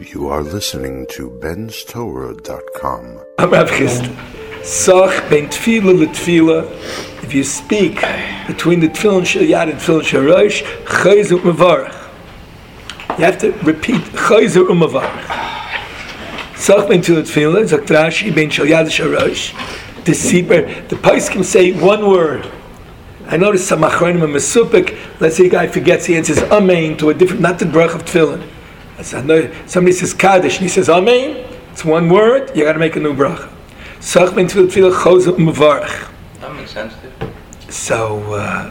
You are listening to benstorah.com. I'm Rav Chisda. Sach ben tefillah l'tefillah. If you speak between the tefillin shel yad and tefillin shel rosh, chayzer u'mevarach. You have to repeat chayzer u'mevarach. Sach ben tefillah l'tefillah, Zok Rashi ben shel yad shel rosh. The poskim say one word. I noticed some achronim and mesupik. Let's say a guy forgets, he answers amen to a different, not the brach of tefillin. Somebody says Kaddish and he says Amen. It's one word. You got to make a new bracha. Sach ben tefillah chayzer u'mevarach. That makes sense, too. So,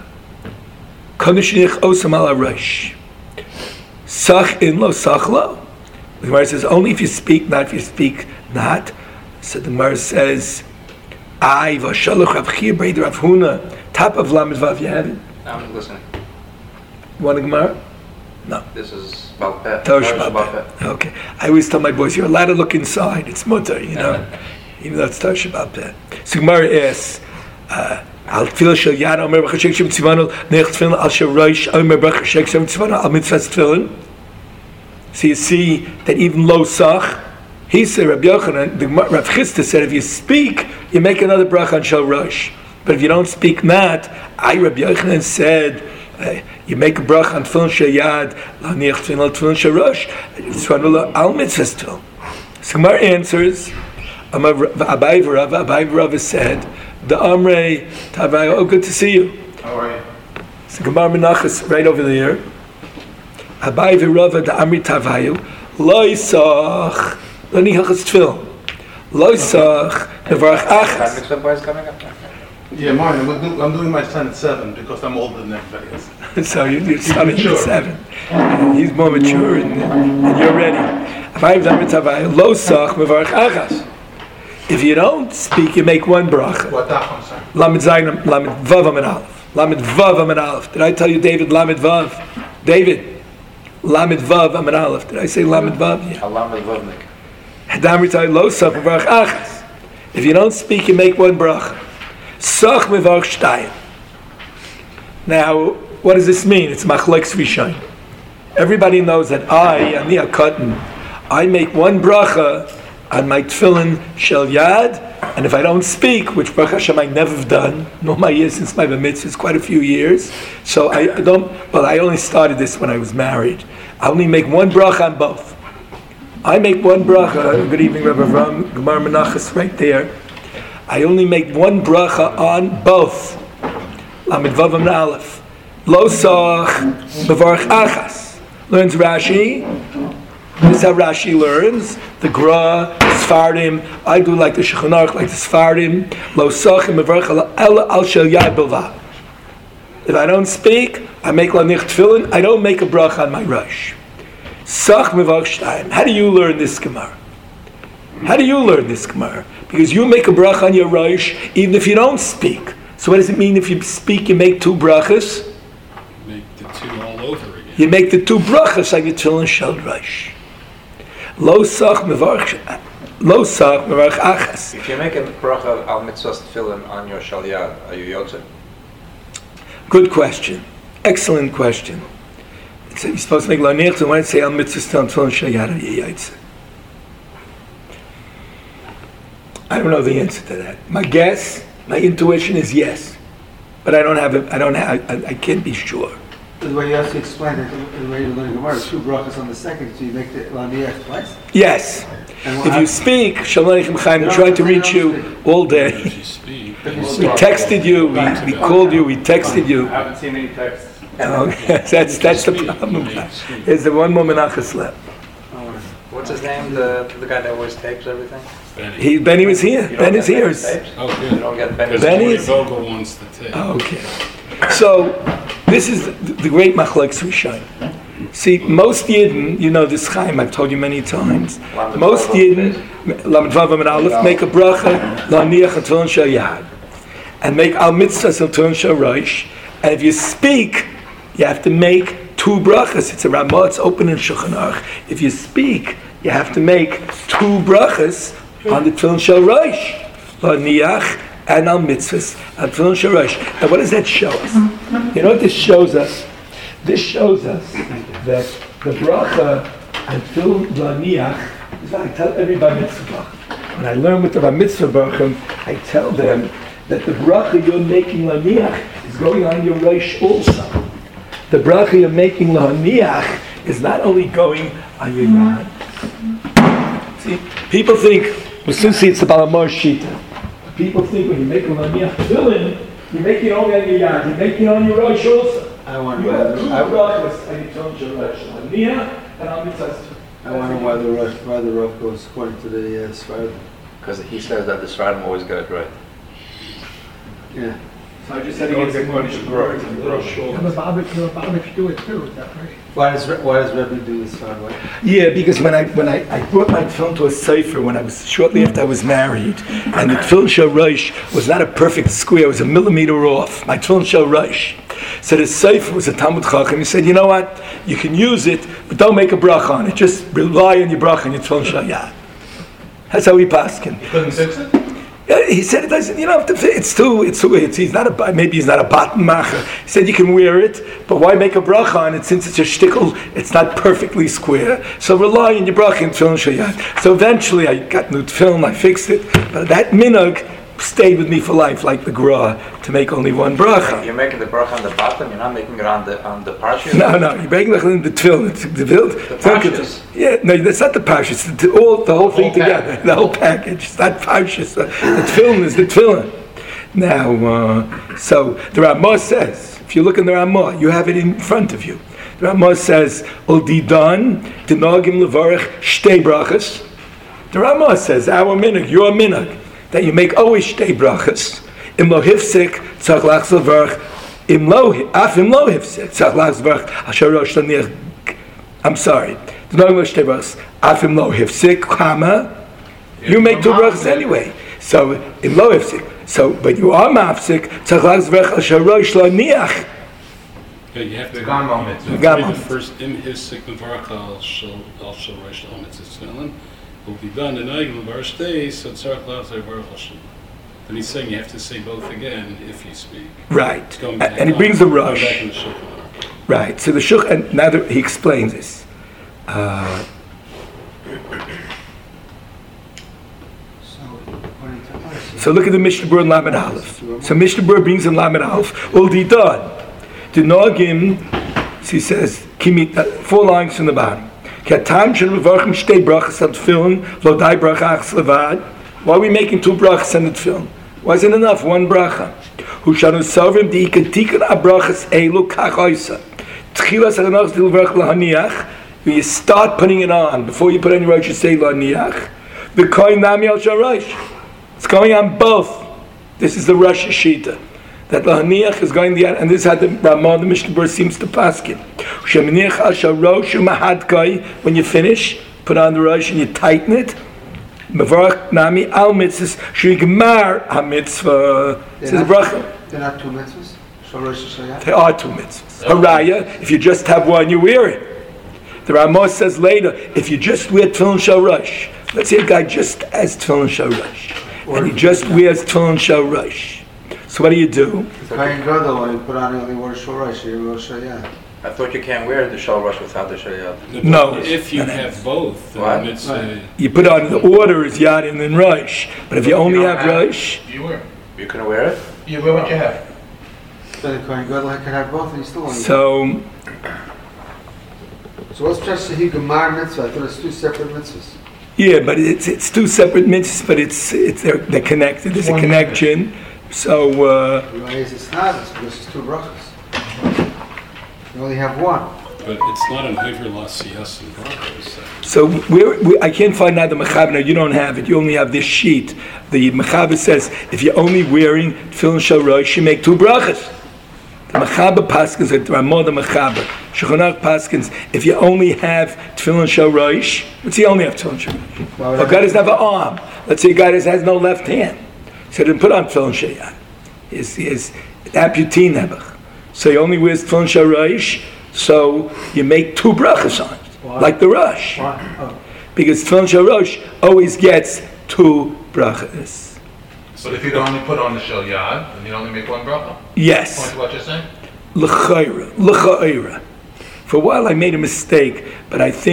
Konushnich osam ala rosh. Sach in lo, sach lo. The Gemara says only if you speak, not if you speak not. So the Gemara says, I v'shalach Rav Chia Breid Rav Huna. Top of Lamed Vav, you have it? I'm listening. You want a Gemara? No. This is about Peh. Tosh Bapeh. Okay. I always tell my boys, you're allowed to look inside. It's mutter, you know. Even though it's Tosh Bapeh. So Gemara asks, Al tefillah shel yad omer b'chashek shem tzivanu nech tefillin al shel rosh omer b'chashek shem tzivanu al mitzvahs tefillin. So you see that even lo sach, he said, Rabbi Yochanan, the Rav Chisda said, if you speak, you make another bracha on shel rosh. But if you don't speak not, Rabbi Yochanan said, you make a bracha on tefillin shel yad, la'niach tefillin al tefillin shel rosh, tzivanu al mitzvahs tefillin. So Gemara answers, Abai v'Rava said, the Amrei Tavayu, oh, good to see you. How are you? So Gemara Menachos right over there. Abai v'Rava the Amrei Tavayu, lo yisach, lo nichachas tefillin, lo yisach, nevarach achas. Mitzvah bar is coming up. Yeah, Martin, I'm doing my son at 7 because I'm older than everybody else. So you're starting at 7. He's more mature and you're ready. Abai v'Amrei Tavayu, lo yisach, nevarach achas. If you don't speak, you make one bracha. What that one, sir? Lamed Zayin, Lamed Vav Amid Aleph. Lamed Vav Amid Aleph. Did I tell you, David, Lamed Vav? David, Lamed Vav Amid Aleph. Did I say Lamed Vav? Yeah. Lamed Vavnik. Hadam Ritai Lo Sach Mevarach Achas. If you don't speak, you make one bracha. Sach Mevarach Shtayim. Now, what does this mean? It's Machlekes Rishonim. Everybody knows that Ani HaKatan, I make one bracha on my tefillin shel yad, and if I don't speak, which Baruch Hashem I never have done, no my years since my bar mitzvah, it's quite a few years, so I only started this when I was married. I only make one bracha on both. I make one bracha, good evening Rabbi Avram, Gemara Menachos right there. I only make one bracha on both. Lamed Vav Amid Aleph. Lo sach mevarach achas. Learns Rashi. This is how Rashi learns. The Gra, the Sfardim. I do like the Shulchan Aruch, like the Sfardim. Lo sachim mevarach ela al shel yad bilvad. If I don't speak, I make lanich tefillin. I don't make a bracha on my rosh. Sach mevarach shtayim. How do you learn this Gemara? How do you learn this Gemara? Because you make a bracha on your rosh, even if you don't speak. So what does it mean if you speak? You make two brachas. Make the two all over again. You make the two brachas like the tefillin shel rosh. Lo sach mevarach achas. If you make a bracha al mitzvahs tefillin on your shel yad, are you yotze? Good question. Excellent question. You're supposed to make lo nirtz, and when I say al mitzvahs tefillin shel yad, are you yotze? I don't know the answer to that. My guess, my intuition is yes, but I can't be sure. The way you have to explain it, the way you're learning Gemara, two brachas on the second, so you make the laniach twice? Yes. If you speak, Shalom Aleichem Chaim, we tried to reach you all day. If you speak. We texted you, we called you, we texted you. I haven't seen any texts. That's the problem. There's the one more Menachos left. What's his name? The guy that always tapes everything? Benny was here. Ben is here. Oh, good. You don't get Benny. Because Benny Benny is- Vogel wants the tape. Okay. So, this is the great Machlekes Rishonim. See, most Yidden, you know this Chaim, I've told you many times. Most Yidden, Lamed Vav Amid Aleph, make a bracha, la'niach tefillin shel yad, and make al mitzvahs tefillin shel rosh. And if you speak, you have to make two brachas. It's a Ramah, it's open in Shulchan Aruch. If you speak, you have to make two brachas on the tefillin shel rosh, la'niach and al mitzvahs and tefillin shel rosh. Now, what does that show us? You know what this shows us? This shows us that the bracha until Laniach. I tell everybody mitzvah. When I learn with the Bar Mitzvah Baruchim, I tell them that the bracha you're making Laniach is going on your Rosh also. The bracha you're making Laniach is not only going on your Yad. See, people think, we soon see it's the Balamor Shita. People think when you make a Laniach tefillin, you make it only on your Yad, you make it on your Rosh also. I wonder You why have two the brachas on your Rosh, Laniach and on Mitzvah. I wonder why the Rav goes according to the Sfarad. Because he says that the Sfardim always got it right. Yeah. So I just said against the Mishnah Berurah, it's a little short. Lubavitch do it too, is that right? Why does Rebbe do the Sfarad? Yeah, because when I brought my tefillin to a sefer when I was shortly after I was married, and the tefillin shel Rosh was not a perfect square; it was a millimeter off. My tefillin shel Rosh. So the sefer was a Talmud Chacham. He said, "You know what? You can use it, but don't make a bracha on it. Just rely on your bracha on your tefillin shel Yad." That's how he paskin. You couldn't fix it? Yeah, he said it doesn't. You know, it's too. He's not a. Maybe he's not a bottom macher. He said you can wear it, but why make a bracha on it since it's a shtickle? It's not perfectly square. So rely on your bracha in tefillin shel Yad. So eventually, I got new tefillin. I fixed it, but that minhag stayed with me for life, like the Gra, to make only one bracha. You're making the bracha on the bottom. You're not making it on the parsha. No, you're making the tefillin. The parshas. Yeah, no, that's not the parshas. The whole thing together, the whole package. It's not parshas. The tefillin is the tefillin. Now, so the Ramah says, if you look in the Ramah, you have it in front of you. The Ramah says, "Ol didan dinagim levarich shtei brachas." The Ramah says, "Our minhag, your minhag, that you make always shtei brachas. Im lo hifsik tzach lachs levarich. Im lo hifsik tzach lachs levarich asher rosh laniach." I'm sorry. Dinagim lo shtei brachas. Afim lo hifsik kama. You make two brachas anyway. So im lo hifsik. So, but you are mafsik tzach lachs levarich asher rosh laniach. Yeah, you have to Gamo read Gamo. the first in his Sikh Varach al Shal Rosh Lametz Tefillin will be done in Eigel Bar Shtei so Tzarech Lachzei Varach al Shal. And he's saying you have to say both again if you speak. Right. Going back And he on- brings the going rush. back in the Shulchan Aruch. Right. So the shuk, and now that he explains this. So look at the Mishnah Berurah in Lamed Aleph. So Mishnah Berurah brings in Lamed Aleph. Uldidan. To Nogim, he says, four lines from the bottom. Why are we making two brachas on the tefillin? Why isn't enough? One bracha. When you start putting it on, before you put on your rosh, you say laniach. The kohen nami al sharash. It's going on both. This is the Rosh Shita. That lahaniach is going the end, and this is how the Ramah, the Mishnah Berurah seems to paskin. When you finish, put on the rosh and you tighten it. Mevarach nami al mitzvahs shigmar ha-mitzvah. Says bracha. They're not two mitzvahs? Shal Rosh Hashanah? There are two mitzvahs. Haraya, if you just have one, you wear it. The Ramah says later, if you just wear tefillin shel Rosh, let's say a guy just has tefillin shel Rosh, and he just wears tefillin shel Rosh. So what do? The Kohen Gadol, when you put on only one Shal Rosh, you Rosh Hashanah. I thought you can't wear the Shal Rosh without the Shal Yad. No. If you No. have both, What? then it's You put on the order is Yad and then Rosh, but if you only don't have Rosh, You wear. You can wear it? You wear what you have. So the Kohen Gadol can have both, and he's still only. so So what's just the Gemar mitzvah? I thought it's two separate mitzvahs. yeah, but it's two separate mitzvahs, but they're connected. There's a One connection. So Why is it not? It's because it's two brachas. You only have one. but it's not an Hover La Siyas and Brachos. So I can't find now the Mechaber. Now you don't have it. You only have this sheet. The Mechaber says if you're only wearing tefillin shel Rosh, you make two brachas. The Mechaber paskins, the Ramah the Mechaber, Shulchan Aruch paskins. If you only have tefillin shel Rosh, let's say you only have tefillin shel Rosh. A guy doesn't have an arm. Let's say a guy has no left hand. So then put on tefillin shel Yad. He is amputee nebuch. So he only wears tefillin shel Rosh. So you make two brachas on it, like the Rosh. Why? Oh. Because tefillin shel Rosh always gets two brachas. But if you don't only put on the Shal Yad, then you only make one bracha. Yes. Point to what you're saying? L'chayra. For a while I made a mistake, but I think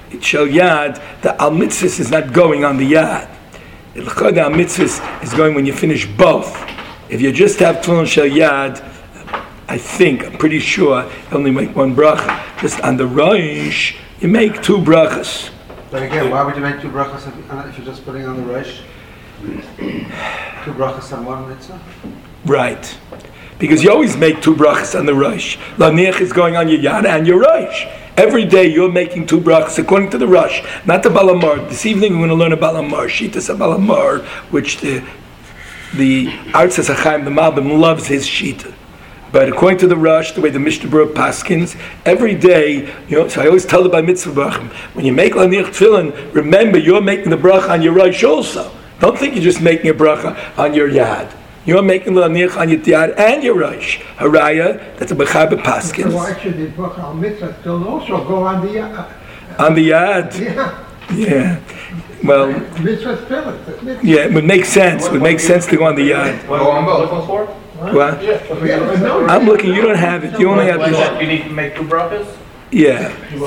shel yad, the al mitzvahs is not going on the yad. The al mitzvahs is going when you finish both. If you just have tefillin shel yad, I'm pretty sure you only make one bracha. Just on the rosh, you make two brachas. But again, why would you make two brachas if you're just putting on the rosh? Two brachas on one mitzvah? Right. Because you always make two brachas on the rosh. Laniach is going on your yad and your rosh. Every day you're making two brachas according to the rosh, not the balamar. This evening we're going to learn a balamar, shitas a balamar, which the Artzas HaChaim, the Malbim, loves his shita. But according to the Rosh, the way the Mishnah Berurah paskins, every day, so I always tell the Bar Mitzvah brachim, when you make Laniach Tefillin, remember you're making the bracha on your Rosh also. Don't think you're just making a bracha on your Yad. You're making Laniach on your Yad and your Rosh. Haraya, that's a Bechaber paskins. So why should the bracha al mitzvah Tefillin also go on the Yad? On the Yad? Yeah. Well, Mitzvah Tefillin. yeah, it would make sense. It would make sense to go on the Yad. Go on both. What? I'm looking, you don't have it. You only have this. You need to make two brachas? Yeah.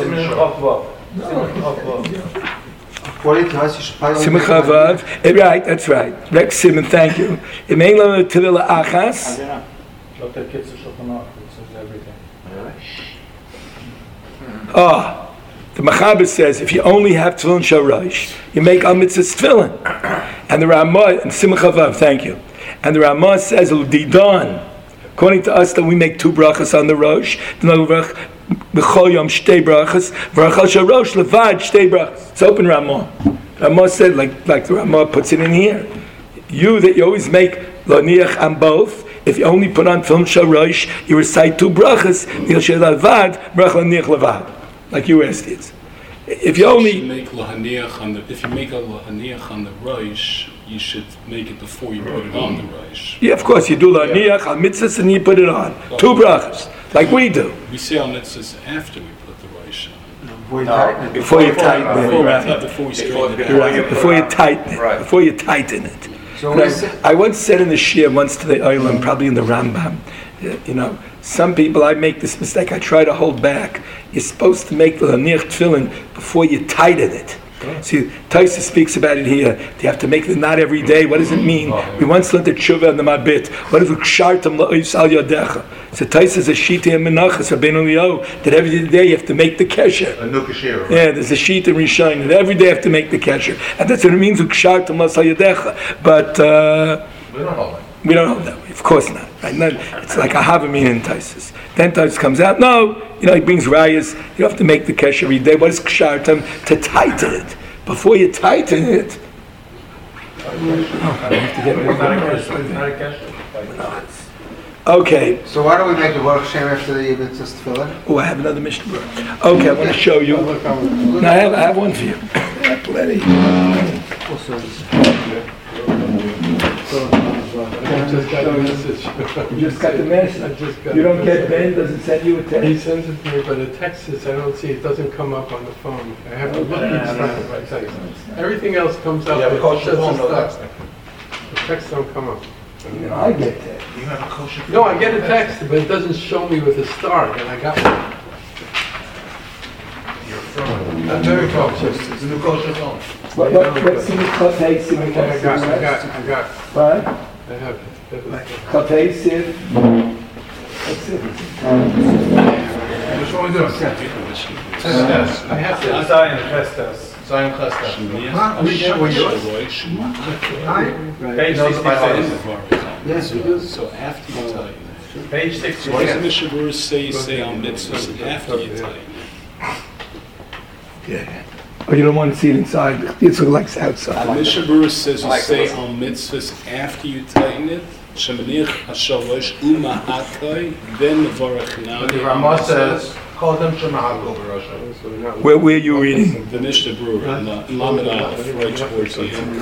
Simcha Vav. Right, that's right. Rex Simon, thank you. It may learn to the achas. The Mechaber says if you only have tefillin sharash, you make al mitzvahs tefillin. And the Ramah and Simcha Vav, thank you. And the Ramah says Didan. According to us, that we make two brachas on the rosh. B'chol yom shtei brachas. V'rachal sharosh levad shtei brachas. It's open Ramah. Ramah said, like the Ramah puts it in here. You always make laniach on both. If you only put on tefillin sharosh, you recite two brachas. Levad brach laniach levad. Like you asked it. If you only make lahaniach on the rosh, you should make it before you put it on the rosh. Yeah, of course, you do laniach on mitzvahs and you put it on. Two brachas, like we do. We say on mitzvahs after we put the rosh on. Before you tighten it. Before we straighten it Right, before you tighten it. Right. Before you tighten it. So I once said in the Shir, once to the Olam, probably in the Rambam, some people, I make this mistake, I try to hold back. You're supposed to make the laniach tefillin before you tighten it. See, Taisa speaks about it here. You have to make the knot every day. What does it mean? We once learned the tshuva and the mabit. What is kshartam la'ois al yadecha? So Taisa is a shita and menachas Rabbeinu Eliyahu that every day you have to make the kesher. A new kasher. Right? Yeah, there's a shita and Rishon, and every day you have to make the kesher, and that's what it means kshartam la'ois al yadecha. But We don't hold it. we don't hold that way. Of course not. Right? No, it's like a havamin in Taisus. Then Taisus comes out. No, he brings rayas. You have to make the kesher every day. What is kshartam? To tighten it. Before you tighten it. Okay. why don't we make the Baruch Shem after the mitzvahs tefillin? Oh, I have another Mishnah. Okay, I want to show you. No, I have one for you. I have plenty. You just got the message. You don't get Ben, doesn't send you a text? He sends it to me, but the text is, I don't see, it doesn't come up on the phone. I have to look each time. Everything else comes up. Yeah, but because it's the phone just no stuff. texting. The texts don't come up. I get that. You have a kosher. No, I get a text, but it doesn't show me with a star, and I got one. That's very kosher. It's a new kosher phone. What's in the Chotei Siv? I got. What? I have it. Chotei Siv. What's it? Which one we doing? Chestes. I have to. Zion Chestes. Zion Chestes. Page 66. Yes, we do. So after you tighten. Page What does 66. the Mishnah Berurah say on mitzvahs after you tighten? Yeah. Oh, you don't want to see it inside. It's like outside. The Mishnah Berurah says you say on mitzvahs after you tighten it. Shemanich hashalosh umahakai, then mevarach nami. The Ramah says, call them Shemahagol Barosha. Where are you reading? The Mishnah Berurah in Lamed Aleph, right towards the end.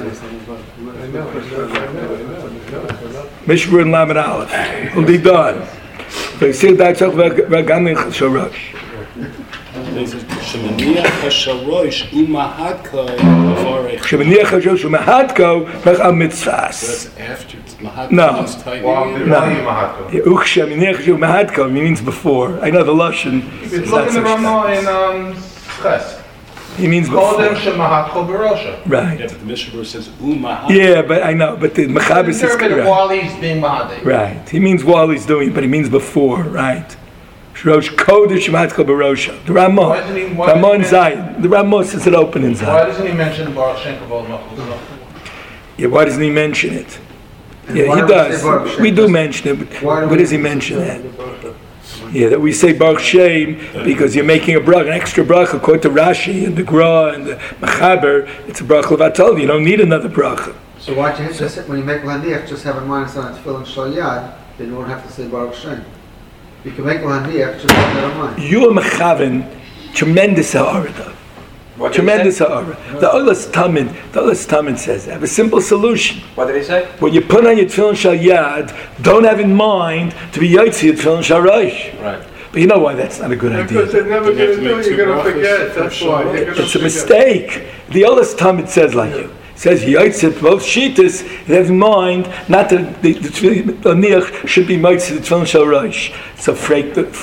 Mishnah in Lamed Aleph. Will be done. They say that's Ragamin Sharash. Shemanich hashalosh umahakai, mevarach. Shemaniach Hashosh Mahadko Mechal Mitzvahs. That's after mahakai No. is tightening. Uch Shemaniach Hashosh Mahadko means before. I know the Lashon. It's looking the Ramah in Ches. He means Kodem before. shemahatchol barosha. Yeah, Right. but the Mishnah Berurah says umah. Yeah, but I know. But the Mechaber says right. While he's being mahadeh. Right. He means while he's doing it, but he means before. Right. Rosh Kodesh Matchel Barosha. The Ramah. Why doesn't he- why Ramah in doesn't he- Zion. The Ramah says it open in Why Zion. doesn't he mention Baruch Shem Kavod Machul? Yeah. Why doesn't he mention it? And Yeah, why he do we does. say Baruch Shem? We do mention it, but Why do where we- does he mention that? Yeah, that we say Baruch Shem because you're making a bracha, an extra bracha, according to Rashi and the Gra and the Mechaber. It's a bracha levatol. You don't need another bracha. So why don't you just, when you make Laniach, just have in mind it's on Tefillin Shal Yad, then you won't have to say Baruch Shem. You can make Laniach, just have that in mind. You are mechaven tremendous ha'ara though. What did he Tremendous say? ha'ara. The Olas Tamid says, I have a simple solution. What did he say? When you put on your tefillin shal yad, don't have in mind to be yotzi your tefillin shal rosh. Right. But you know why that's not a good Because idea? they're never You have going to to do make it, two you're going to brachas forget, that's for why. sure. You're gonna It's a forget. mistake. The Olas Tamid says like you. Says yotzi both shitas. You have in mind not that the niach should be yotzi the tefillin shal rosh. So freak the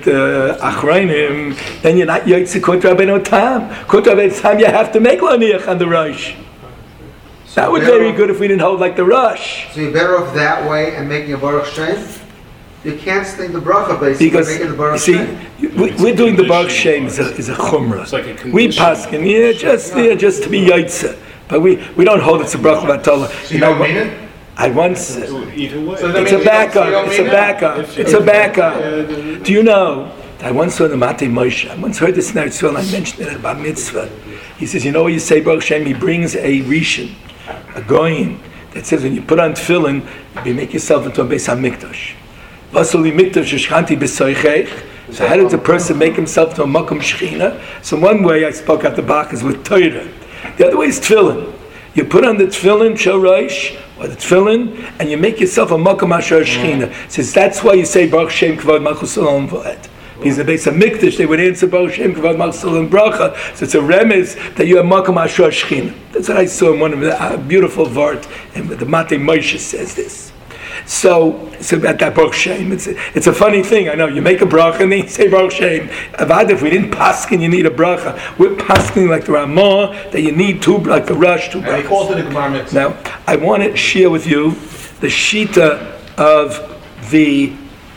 achreinim. Then you're not yotzi kontra Rabbeinu Tam. Kontra Rabbeinu Tam you have to make laniach on the rosh. That would be very good if we didn't hold like the rush. So you're better off that way and making a Baruch Shem? You can't sing the bracha basically, Because, making the you Baruch see, Shem. we're doing the Baruch Shem is a chumrah. It's like a We condition. paskin, just to be yaitza. But we don't hold it's a bracha v'atola. So you don't mean it? I once, Either way. So that it's means a you backup, don't it's a mean it? backup, it's a backup. Do you know, I once saw the Matei Moshe, I once heard this in Eretz and I mentioned it about mitzvah. He says, you know what you say Baruch Shem, he brings a rishon, a goyin, that says when you put on tefillin, you make yourself into a Beis HaMikdash. Vasuli Mikdash Shechanti B'Soichech. So how does a person make himself to a Makom Shechina? So one way I spoke out the back is with Torah. The other way is tefillin. You put on the tefillin, Shel Rosh, or the tefillin, and you make yourself a Makom Asher Shechina. Says that's why you say Baruch Shem Kavod Malchus Olam V'ed. Because in the Beis HaMikdash they would answer Baruch Shem Kavod Malchus Olam Bracha. So it's a remez that you have Makom Asher Shechina. That's what I saw in one of the beautiful vart, and the Matei Moshe says this. So about that Baruch Shem, it's a funny thing. I know you make a bracha and then you say Baruch Shem. Avad, if we didn't paskin, you need a bracha. We're paskin like the Ramah that you need two, like the Rush, two And he calls brachas. it a Gemara mitzvah. Now I want to share with you the shita of the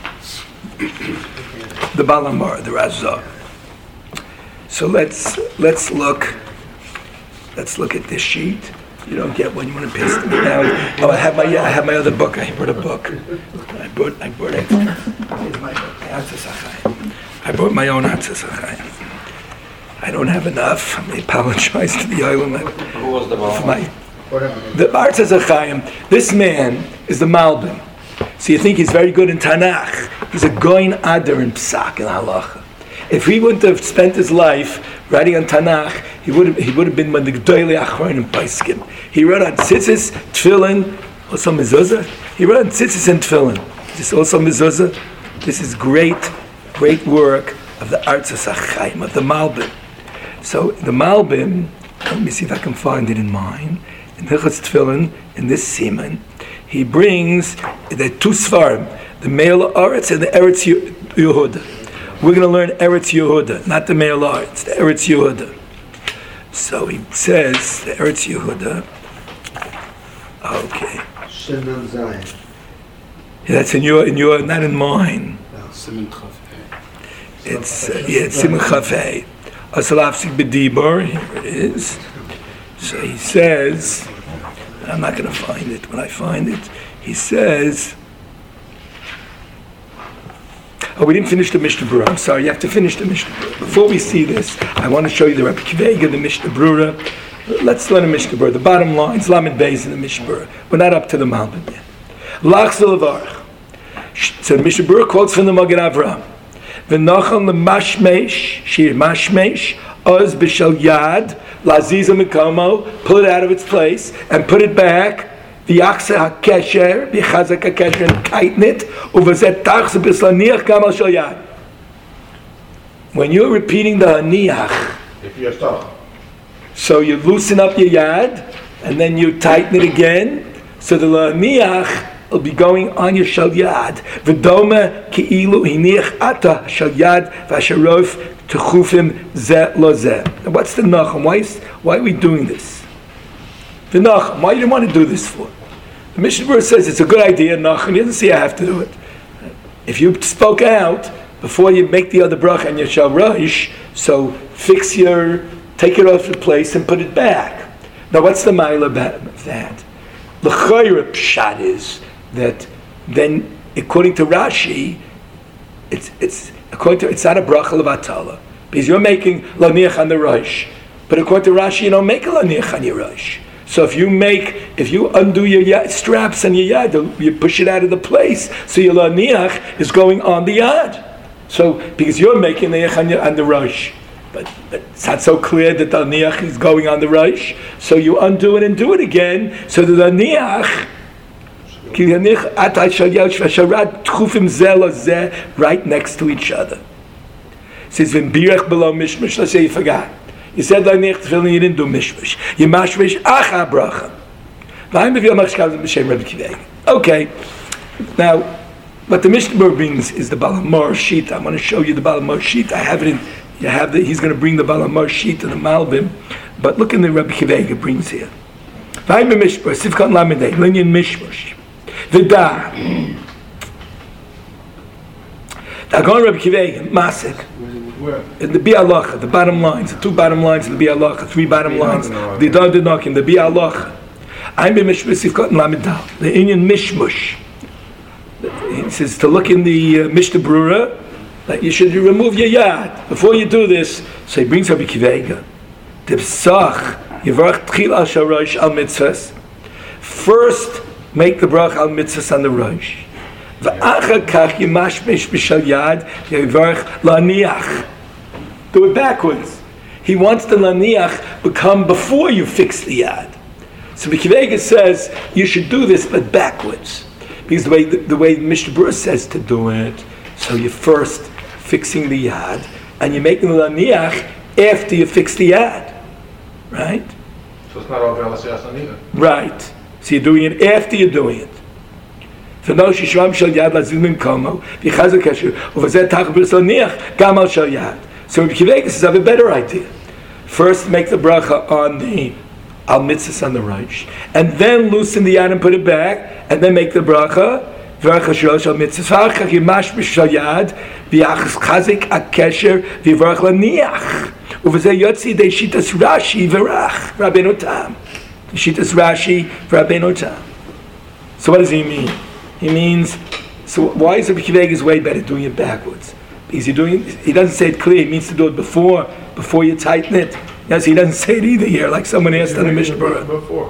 Balamar, the Razah. So let's look at this sheet. You don't get one. You want to pass it down. Oh, I have my other book. I brought a book. I brought it. Here's my book. Atzas HaChaim. I brought my own Atzas HaChaim. I don't have enough. I apologize to the island. Who was the For Baal? my Whatever. the Atzas HaChaim. This man is the Malbim. So you think he's very good in Tanakh. He's a Goin Adar in Psak and Halacha. If he wouldn't have spent his life writing on Tanakh, he would have been one of the G'dolei Achronim Paiskim. He wrote on Tzitzis, Tefillin, also Mezuzah. He wrote on Tzitzis and Tefillin. This is also Mezuzah. This is great work of the Atzas HaChaim, of the Malbim. So the Malbim, let me see if I can find it in mine, in Hilchos Tefillin, in this Siman, he brings the two Svarim, the Me'el Haaretz and the Eretz Yehuda. We're going to learn Eretz Yehuda, not the Me'el Haaretz, the Eretz Yehuda. So he says, the Eretz Yehuda, okay. Shem Nun Zion. Yeah, that's in your, not in mine. Siman Chaf. It's, it's Simon Chafei. Asalafsik B'dibor, here it is. So he says, I'm not going to find it. When I find it, he says, oh, we didn't finish the Mishnah Berurah. I'm sorry, you have to finish the Mishnah Berurah. Before we see this, I want to show you the Rebbe Kivega, the Mishnah Berurah. Let's learn the Mishnah Berurah. The bottom line is Lamed Beis in the Mishnah Berurah. We're not up to the Malbim yet. Lach Zelavarch. So the Mishnah Berurah quotes from the Magen Avraham. V'nachal l'mashmesh, shir mashmesh, oz b'shel yad, laziza mikomo, pull it out of its place, and put it back, v'yachse ha'kesher, v'chazak ha'kesher, and tighten it, uvazet tachse b'slaniach gamal shel yad. When you're repeating the haniach, If you're stuck. so you loosen up your yad, and then you tighten it again, so the haniach will be going on your shal yad. V'doma ki'ilu hinich ata shal yad v'asharof techufim zeh lo zeh. Now what's the nacham? Why are we doing this? The nacham, why do you want to do this for? The Mishnah Berurah says it's a good idea, nacham. He doesn't say I have to do it. If you spoke out before you make the other bracha and your shal rosh, so take it off the place and put it back. Now what's the mile about that? The chayra pshat is that then, according to Rashi, it's not a bracha levatala because you're making laniach on the rosh, but according to Rashi, you don't make a laniach on your rosh. So if you undo your straps on your yad, you push it out of the place, so your laniach is going on the yad. So because you're making laniach on the rosh. But it's not so clear that the niach is going on the rosh, so you undo it and do it again. So the niach, right next to each other. It says v'mbirach below mishmash. Let's say you forgot. You said niach tefillin, you didn't do mishmash. You mashmash acha bracha. Okay. Now, what the Mishnah Berurah brings is the Balamor sheet. I want to show you the Balamor sheet. I have it in. He's going to bring the Balamor sheet to the Malbim, but look in the Rabbi Kivega brings here. V'ayim b'mishpur, sivkot lamedei, linyan mishmush. V'da. Dagon Rabbi Kivega, Masik. In the Bi'alacha, the bottom lines, the two bottom lines of the Bi'alacha, three bottom lines, the Dar Denokim, the Bi'alacha. V'ayim b'mishpur, sivkot lamedei, the inyan mishmush. He says to look in the Mishnah Berurah, that you should remove your yad. Before you do this, so he brings Rabbi Kivega. Tibsach yivarach tchil al sharosh al mitzvahs. First, make the brach al mitzvahs on the rosh. V'achar kach yimashmesh b'shal yad yivarach laniach. Do it backwards. He wants the laniach become before you fix the yad. So Rabbi Kivega says you should do this, but backwards, because the way Mishnah Berurah says to do it. So you're first fixing the yad, and you're making the laniach after you fix the yad, right? So it's not over Elasiyas either. Right. So you're doing it after you're doing it. So no shishram shel yad lazim komo v'chazak kasher uvazet tachbir laniach gamal shel yad. So Rabbi Kivega says I have a better idea. First, make the bracha on the al mitzvahs on the rosh, and then loosen the yad and put it back, and then make the bracha. V'achas al mitzvah, achach yimash b'shal yad, v'achas chazik akesher, v'varach laniach. Uv'zeh yotzi de shitas Rashi v'rach, Rabbeinu Tam. Shitas Rashi v'Rabbeinu Tam. So what does he mean? He means, so why is Rabbi Kivega's way better doing it backwards? Because he doesn't say it clear, he means to do it before you tighten it. Yes, he doesn't say it either here, like someone asked on the Mishnah Berurah.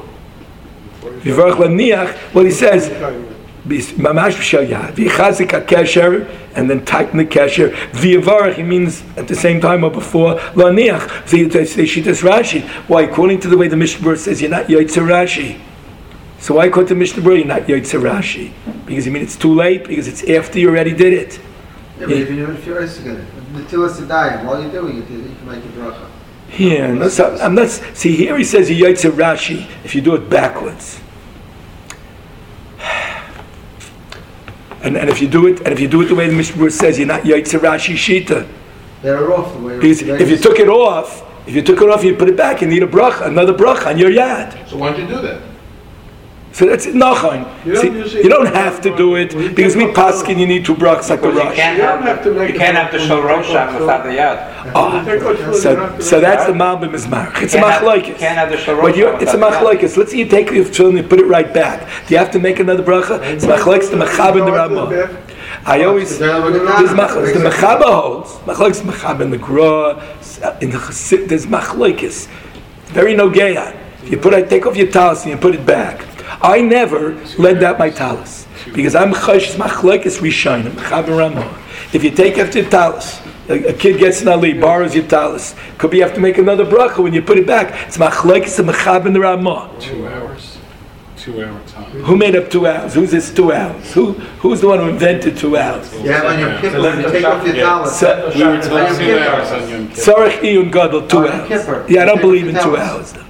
V'varach laniach, well he says, mamash b'shal yad, v'chazik hakesher, and then tighten the kesher. V'yavarach, he means at the same time or before laniach. Shitas Rashi. Why? According to the way the Mishnah Berurah says, you're not Yotzei Rashi. So why according to Mishnah Berurah you're not Yotzei Rashi? Because you mean it's too late. Because it's after you already did it. Yeah, but if you're asking it, Netilas Yadayim, while you're doing it, you can make a bracha. Yeah, I'm not. See, here he says you're Yotzei Rashi if you do it backwards. And if you do it the way the Mishnah Berurah says, you're not Yotzei Rashi Shita. They're off the way. Because if you took it off, you put it back, you need another bracha on your yad. So why don't you do that? So that's it. Nachon. You don't have to do it because we paskin. You need two brachas like the Rosh. You can't have the shal rosh without the yad. So that's the Malbim Mizmarach. It's a machlokes. Can't have the shal rosh. It's a machlokes. Let's say you take your tefillin and put it right back. Do you have to make another bracha? It's machlokes the Mechab and the Ramah. I always the Mechaba holds machlokes Mechab and the Gra in the Chassid. There's machlokes. Very nogeya. If you take off your talis and you put it back. I never led out my talis because I'm chash machlokes rishonim Mechab and Ramah. If you take after your talis, a kid gets an ali, borrows your talis. Could be you have to make another bracha when you put it back. It's machlokes the Mechab and the Ramah. 2 hours. 2 hour time. Who made up 2 hours? Who's this 2 hours? Who's the one who invented 2 hours? Yeah, on your kippur, you take off your talis. We were told 2 hours on Yom Kippur. Sarach Iyun Gadol 2 hours. Yeah, I don't believe in 2 hours though.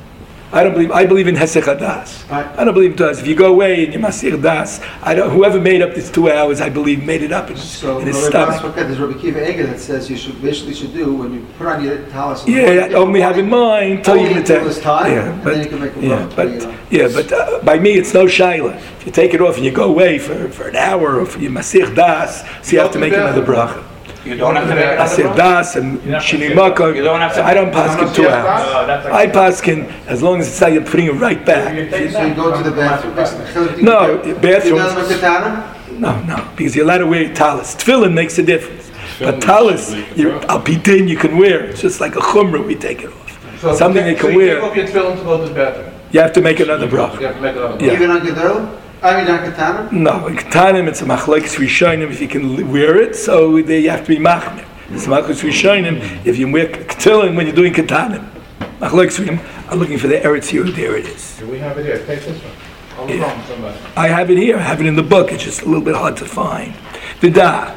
I believe in Hesech Hadas. Right. I don't believe it does. If you go away and you Masir Das, whoever made up this 2 hours, I believe, made it up in his stomach. There's Rabbi Kiva Eger that says you should do when you put on your talis. Only have in mind till you're going to this time, and then you can make a but by me it's no shaila. If you take it off and you go away for an hour or for your Masir Das, so you have to make another bracha. You don't have to make Masir Das and Shinui Makor. You don't have to. I don't paskin 2 hours. I paskin as long as it's not you're putting it right back. So you go to the bathroom. No, bathroom. No. No, because you're allowed to wear talis. Tefillin makes a difference. But talis, Al Pidin, you can wear. It's just like a chumrah, we take it off. So Something they can wear. You take off your tefillin to go to the bathroom. You have to make another bracha. You have to make another Yeah. Even on Gedolim? I mean on Ketanim? No, in Ketanim it's a machlekes rishonim if you can wear it, so you have to be machmir. It's a machlekes rishonim if you wear ketilin when you're doing Ketanim. Machlekes rishonim are looking for the Eretz here. There it is. Do we have it here? Take this one. I'll look on somebody. I have it here. I have it in the book. It's just a little bit hard to find. Vidah.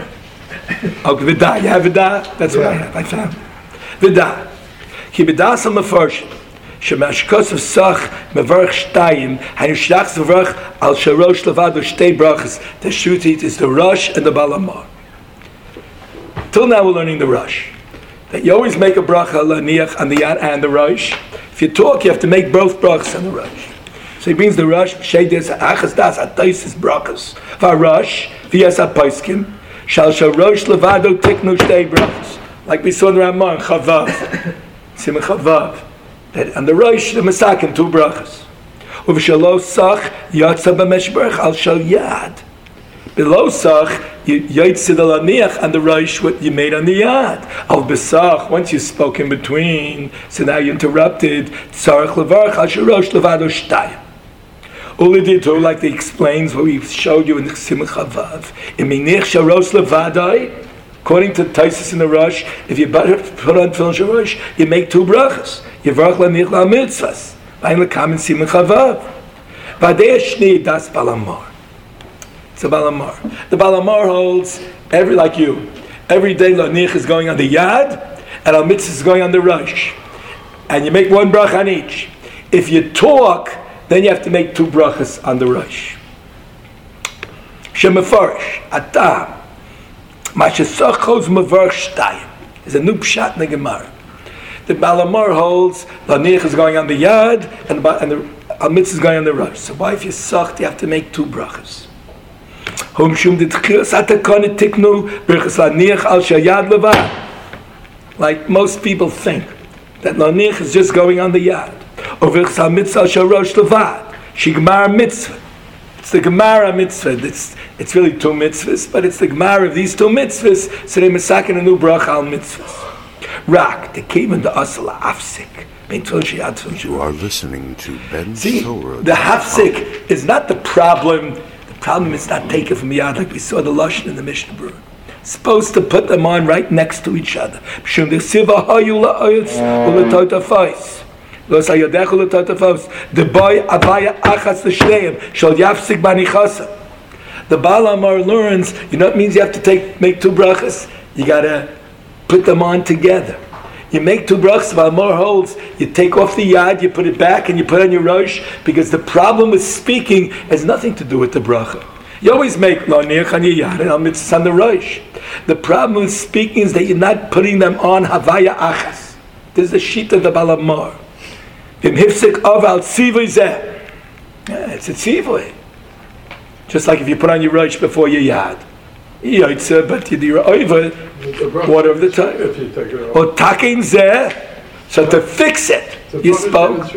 Okay, Vidah. You have Vidah? That's what I have. I found it. Vidah. Ki Vidah Sam Mefarshim. Shemashkos of Sach Mevarch Shtayim. Hanushlach Mevarch Al Sharosh Levado Shtei Brachas. The Shutit is the Rosh and the Balamar. Till now we're learning the Rosh. That you always make a bracha laniach on the Yad and the Rosh. If you talk, you have to make both brachas on the Rosh. So he brings the Rosh, Sheides Achas Das Ataisis Brachas. VaRosh V'yas HaPaiskim Shal Sharosh Levado Tiknu Shtei Brachas. Like we saw in Ramah Chavav, Simon Chavav, that on the Rosh the Masakim 2 brachas. Uv'shalo Sach Yatsa B'Meshberach Al Shal Yad. Below Sach Yatsa the Laniach on the Rosh what you made on the Yad. Al B'Sach once you spoke in between, so now you interrupted. Tzarech Levarach Al Sharosh Levado Shtayim. Ulidito, like he explains what we showed you in the Simon Chavav. Iminich Sharosh Levadai. According to Taisus in the Rosh, if you put on Tefillin Sharosh, you make 2 brachas. Yivarach Laniach La Mitzvahs. Vayin Lekam in Simon Chavav. Vadei Shni Das Balamar. It's a Balamar. The Balamar holds every day Laniach is going on the Yad, and Al Mitzvah is going on the Rosh, and you make 1 bracha on each. If you talk, then you have to make 2 brachas on the Rosh. Shemefarish Atam. Mashesachos Mevarch Shtayim is a new pshat in the Gemara. The Balamar holds Laniach is going on the Yad and the Al Mitzvah is going on the Rosh. So why if you sucked you have to make 2 brachas? Hom shum ditchilas atakon tiknu brachas Laniach al shayad levad. Like most people think that Laniach is just going on the Yad. Or brachas Al Mitzvah al sharosh levad. Shigmar Mitzvah. It's the Gemara mitzvah. It's really 2 mitzvahs, but it's the Gemara of these 2 mitzvahs, so they masakin a new bracha al mitzvahs. Rak, the kevin the asala afsik. You are listening to Ben See, Torah. the hafsik is not the problem. The problem is not taken from Yad, like we saw the Lashon in the Mishnah Berurah. Supposed to put them on right next to each other. The boy Abaya Achas L'Shneim Shal Yafsik Banichasa. The Balamar learns, you know what it means you have to make 2 brachas? You gotta put them on together. You make 2 brachas, Balamar holds, you take off the Yad, you put it back, and you put on your Rosh, because the problem with speaking has nothing to do with the bracha. You always make Laniach on your Yad and Al Mitzvah on the Rosh. The problem with speaking is that you're not putting them on Havaya Achas. This is the sheet of the Balamar. It's a tzivoy. Just like if you put on your Rosh before your Yad. But you do your over water of the time. Or takin zeh. So to fix it, you spoke.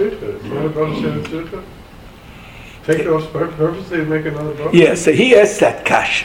Take those purposely make another bracha? Yeah, so he asked that kasha.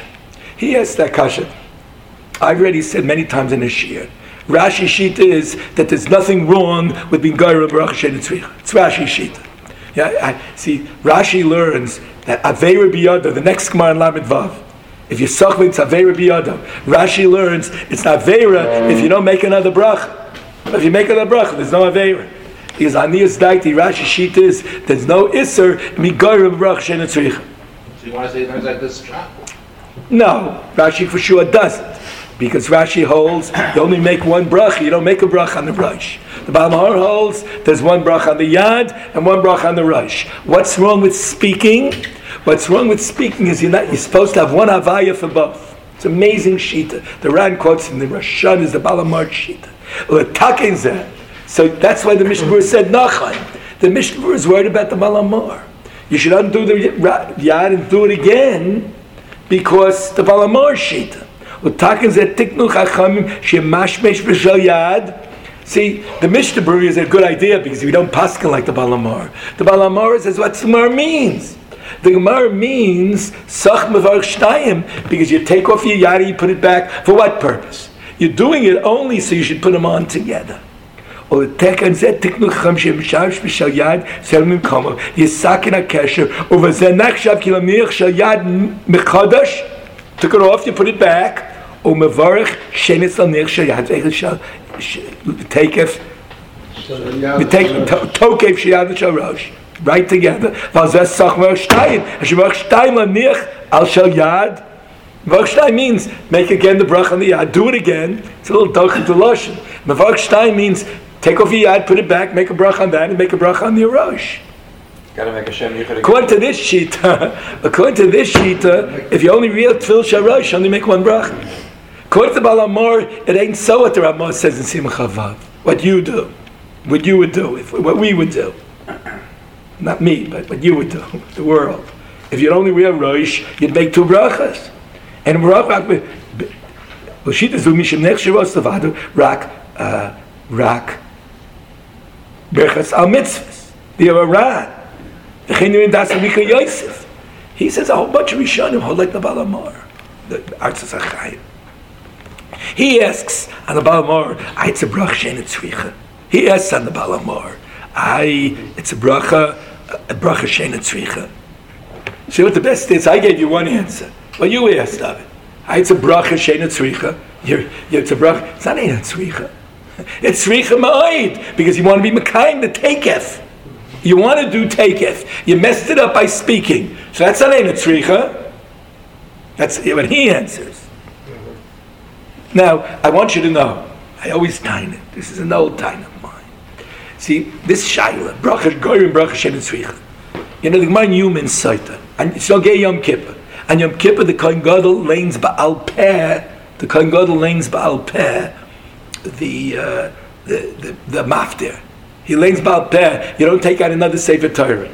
I've already said many times in this shir. Rashi Shita is that there's nothing wrong with being Gaira Baruch Hashem Tzricha. It's Rashi Shita. Yeah, see, Rashi learns that Aveira Biyada, the next Gemara in Lamed Vav, if you sachvin, it's Aveira Biyada. Rashi learns it's not Aveira if you don't make another bracha. If you make another bracha, there's no Aveira. Because Anias Daiti, Rashi Shita is there's no Isser mi Gaira Baruch Hashem Tzricha. So you want to say things like this? No, Rashi for sure doesn't. Because Rashi holds you only make one bracha, you don't make a bracha on the Rosh. The Baal Mahor holds there's one bracha on the Yad and one bracha on the Rosh. What's wrong with speaking? What's wrong with speaking is you're supposed to have one Havaya for both. It's amazing Shita. The Ran quotes from the Rosh Hashanah is the Baal Mahor Shita. So that's why the Mishnah Berurah said Nachon. The Mishnah Berurah is worried about the Baal Mahor. You should undo the Yad and do it again because the Baal Mahor Shita. See, the Mishnah Berurah is a good idea because we don't paskin like the Baal Mahor. The Baal Mahor says what Gemara means. The Gemara means Sach Mevarch Shtayim because you take off your yada, you put it back. For what purpose? You're doing it only so you should put them on together. Or the Tekan Zet Tiknu Chacham Shem Shav Shal Yad Selmim Kamo Yisakin HaKesher Over Zenak Shav Kilamir Shal Yad Mechadash. Took it off, you put it back. Umevarich shenis al nir shayad shall takef tokev shayad shal rosh right together. Vazes sachmer shtayim and shemach shtayim al nir al shal yad. Mevarich shtayim means make again the brach on the yad. Do it again. It's a little dochim to loshen. Mevarich shtayim means take off your yad, put it back, make a brach on that, and make a brach on the rosh. Got to make a Shem Yichud. According to this shita, if you only real tefil sharosh, only make one brach. According to Baal Mahor, it ain't so what the Ramah says in Simcha Vav. What you do, what you would do, what we would do. Not me, but what you would do, the world. If you'd only real rosh, you'd make two brachas. And rak berachas al mitzvahs. The Aran. He says a whole bunch of Rishonim hold like the Baal Mahor, the Artzos HaChaim. He asks on the Baal Mahor, it's a bracha she'ein tzricha. He asks on the Baal Mahor, it's a bracha she'ein tzricha. See what the best is? I gave you one answer. Well, you asked of it. It's a bracha she'ein tzricha. It's a bracha. It's not ein tzricha. It's tzricha ma'od because you want to be mekayim the takef. You want to do takef. You messed it up by speaking. So that's not ein tzricha. That's what he answers. Now, I want you to know, I always time it. This is an old time of mine. See, this shaila, bracha goyim, bracha she'ein tzricha. You know, the Gemara human saita, and it's not gay Yom Kippur. And Yom Kippur, the Kohen Gadol lanes ba'al peh, the maftir. He lanes ba'al peh. You don't take out another Sefer Torah.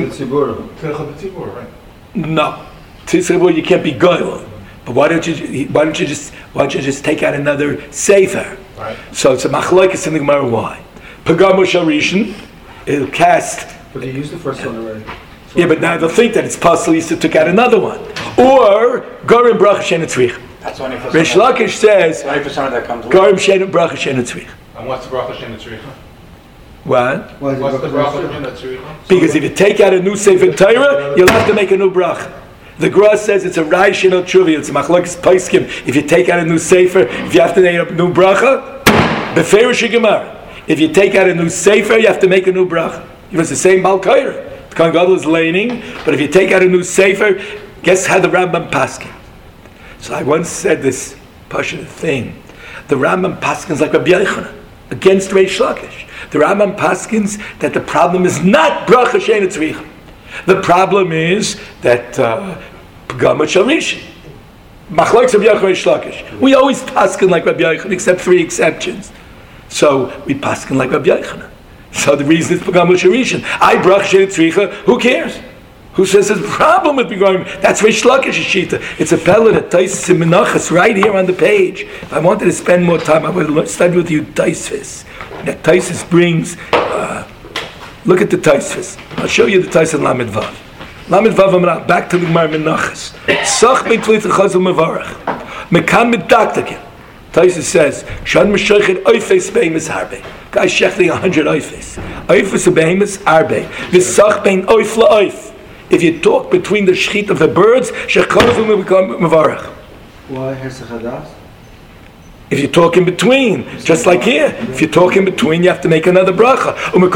No, Tzibur you can't be goyim. But why don't you just take out another sefer? Right. So it's a machlokes in the Gemara. Why? Pagamo Sharishan, it'll cast. But you used the first one already. So yeah, but now they'll think that it's possible you took out another one. Or Gorim Bracha She'ein tzricha. That's only for Reish Lakish says someone that comes. Gorim Bracha She'ein tzricha. And what's the bracha she'ein tzricha? What? What's the bracha she'ein tzricha? Because if you take out a new sefer Torah, you'll have to make a new bracha. The Gra says it's a Raish and Truvia. It's a Machlokes Paiskim. If you take out a new sefer, if you have to make a new bracha, Beferish Gemara. If you take out a new sefer, you have to make a new bracha. It's the same Balkaira. The Kohen Gadol is laning, but if you take out a new sefer, guess how the Rambam paskin. So I once said this passionate thing. The Rambam paskins like Rabbi Yochanan against Reish Lakish. The Rambam paskins that the problem is not bracha she'ein tzricha. The problem is that Pagama Sharishan. Machlokes Rabbi Yochanan Reish Lakish. We always paskin like Rabbi Yochanan, except 3 exceptions. So we paskin like Rabbi Yochanan. So the reason is Pagama Sharishan. I brach she'ein tzricha. Who cares? Who says there's a problem with Pagama? That's Reish Lakish's shita. It's a pellet at Taisus and Menachas right here on the page. If I wanted to spend more time, I would study with you Taisus. That Taisus brings. Look at the Taisvis. I'll show you the Tais in Lamed Vav. Lamed Vav Amrah, back to the Gemara Menachas. Sach beitlit chazul mevarach. Mekam medaktakin. Taisus says, Shan m'shoichet oifes behemis harbe. Guy shechting 100 oifes. Oifes of behemis harbe. V'sach bein oif la'oif. If you talk between the shchit of the birds, shechazul mevarach. Why Hesach Hadas? If you talk in between, just like here, if you talk in between, you have to make another bracha.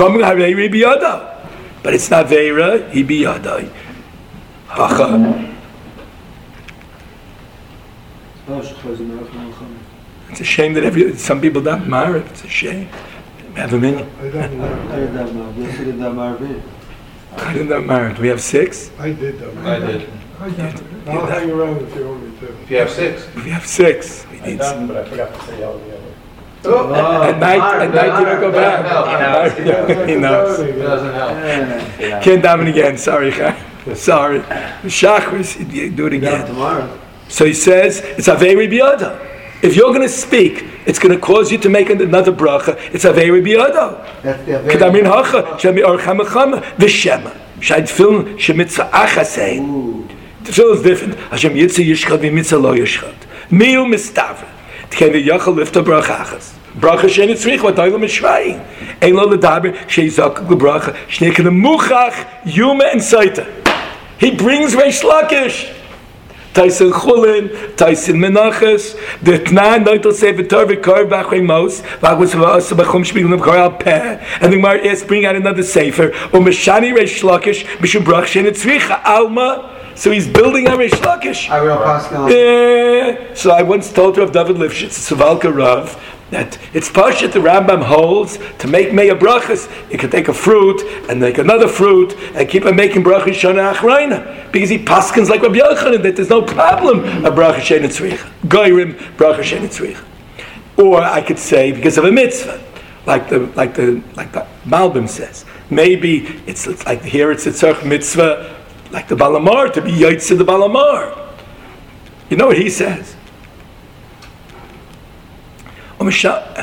But it's not veira, he biyadai. Hacha. It's a shame that some people don't marry. It's a shame. Have a minute. I don't know. I didn't get married. We have 6? I did though. I did. I did. I'll hang around if you want me to. If you have 6. We have 6. We I need done, but I forgot to say all the other. At night you don't go back. He knows. It doesn't help. Can't daven again. Sorry, Chaim. Sorry. Shachris, you do it again. Tomorrow. So he says, it's Avei Biyada. If you're going to speak, it's going to cause you to make another bracha. It's Avei Biyada. That's the Kedamin hacha, shemi orcha mechama, v'shema. Shad film, shemitzah achasein. The film is different. Hashem yitzah yishchad, v'mitzah lo yishchad. Miu mistavra. Tkei v'yachal lifta bracha achas. Bracha shein tzrich, v'tayla mishvayim. Ein lo ledaber, sheizak l'bracha, shnei muchach, yuma and saita. He brings Reish Lakish. Tyson Chulin, Tyson Menachas, the Tnan, Noitel Sefer Torah, Kor Bachray Mos, Vagwas Vasa Bachum Shmiglim Kor Al Peh, and the Gemara asks, bring out another Sefer, Meshani Reish Lakish, Mishum Brach Shein Tzricha, Alma. So he's building a Reish Lakish. I will pass on. Yeah. So I once told Rav David Lifshitz, Savalka Rav, that it's Pashat the Rambam holds to make Meya Brachas. You can take a fruit and make another fruit and keep on making Brachas Shana Achreina. Because he paskins like Rabbi Yochanan that there's no problem of Brachas Shein Tzricha. Goyrim Brachas Shein Tzricha. Or I could say because of a mitzvah, like the Malbim says. Maybe it's like here it's a tzarch mitzvah, like the Balamar, to be Yaitz the Balamar. You know what he says? That's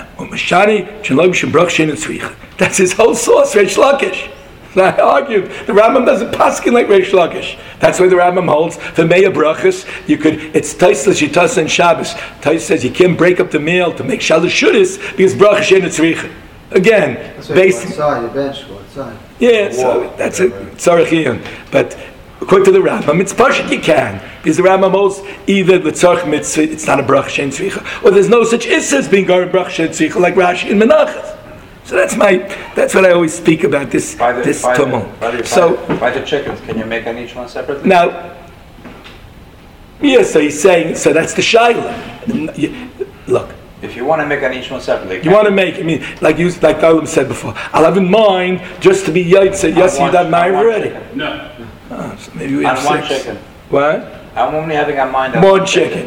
his whole source, Reish Lakish. So I argued, the Rambam doesn't paskin like Reish Lakish. That's why the Rambam holds for Meya Brachas. It's Taisla Shitas and Shabbos. Tais says you can't break up the meal to make Shalosh Shudas because Brachas Shein Tzricha. Again, based outside, your bench go outside. Yeah, so that's a tzarich. But according to the Rambam, it's Pashut you can. Because the Rambam holds either the tzarich mitzvah, it's not a brach shein tzricha, or there's no such issa as being gar brach shein tzricha like Rashi in Menachas. So that's what I always speak about this tumult. By the chickens, can you make on each one separately? Now, yeah, so he's saying, so that's the shaila. Look. If you want to make on each one separately, you want to make, like Dalam said before, I'll have in mind just to be Yaitse, yes, you done married already. No. So maybe we have on one 6. chicken. What? I'm only having on mind one chicken.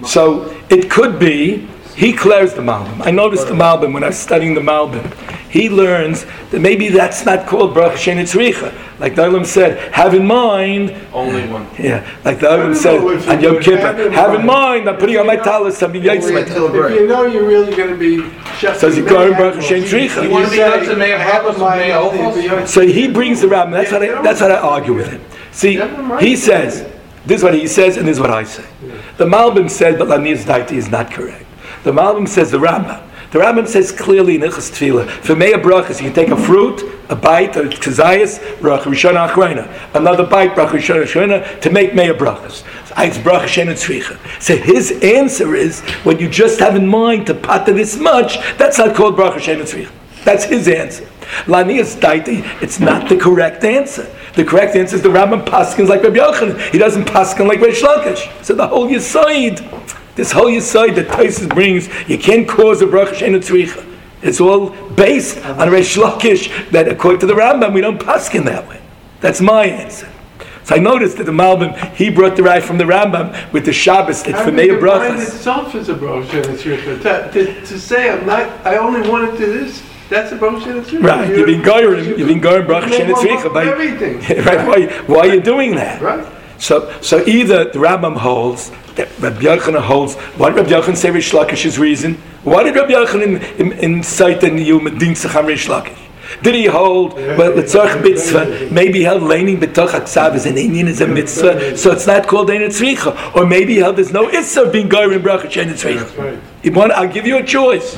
So it could be, he clears the Malbim. I noticed the Malbim when I was studying the Malbim. He learns that maybe that's not called Brach Shein Tzricha. Like the Olam said, have in mind. Only one. Yeah, like the Olam said on Yom Kippur, have in mind, I'm putting on my talis, I'm being Yaitse. If you know you're really going to be chef. So he going Brach Shein Tzricha. You want to be nuts and Meya Brachas? So he brings the Rambam. That's what I argue with him. See, he says, this is what he says and this is what I say. The Malbim said that Lanias Daiti is not correct. The Malbim says the Rambam. The Rambam says clearly in Ilchas Tefillah, for Meya Brachas, you can take a fruit, a bite, a kazayas, Brach Rishona Achreina, another bite, Brach Rishona Achreina, to make Meya Brachas. It's Brach Shein Tzricha. So his answer is, when you just have in mind to pater this much, that's not called Brach Shein Tzricha. That's his answer. Lanias Daiti, it's not the correct answer. The correct answer is the Rambam paskins like Rabbi Yochanan. He doesn't paskin like Reish Lakish. So the whole Yesod, this whole Yesod that Taisus brings, you can't cause a Brach Shein Tzricha. It's all based on Reish Lakish that according to the Rambam, we don't paskin that way. That's my answer. So I noticed that the Malbim, he brought the right from the Rambam with the Shabbos that for Meya Brachas. The mind itself is a Brach Shein Tzricha. To say I only wanted to this. That's a Brach Shein Tzricha. Right, you've been going Brach Shein Tzricha by everything. Right? Why are you doing that? Right. So either the Rambam holds that Rabbi Yochanan holds. What did Rabbi Yochanan say Reish Lakish's reason? Why did Rabbi Yochanan in Sait and Yom Din Sacham Reish Lakish? Did he hold the tzarch mitzvah? Maybe he held leining b'toch haksav as an Indian is a mitzvah, so it's not called ein tzricha. Or maybe he held there's no issa of being goyim in bracha shein tzricha. I'll give you a choice.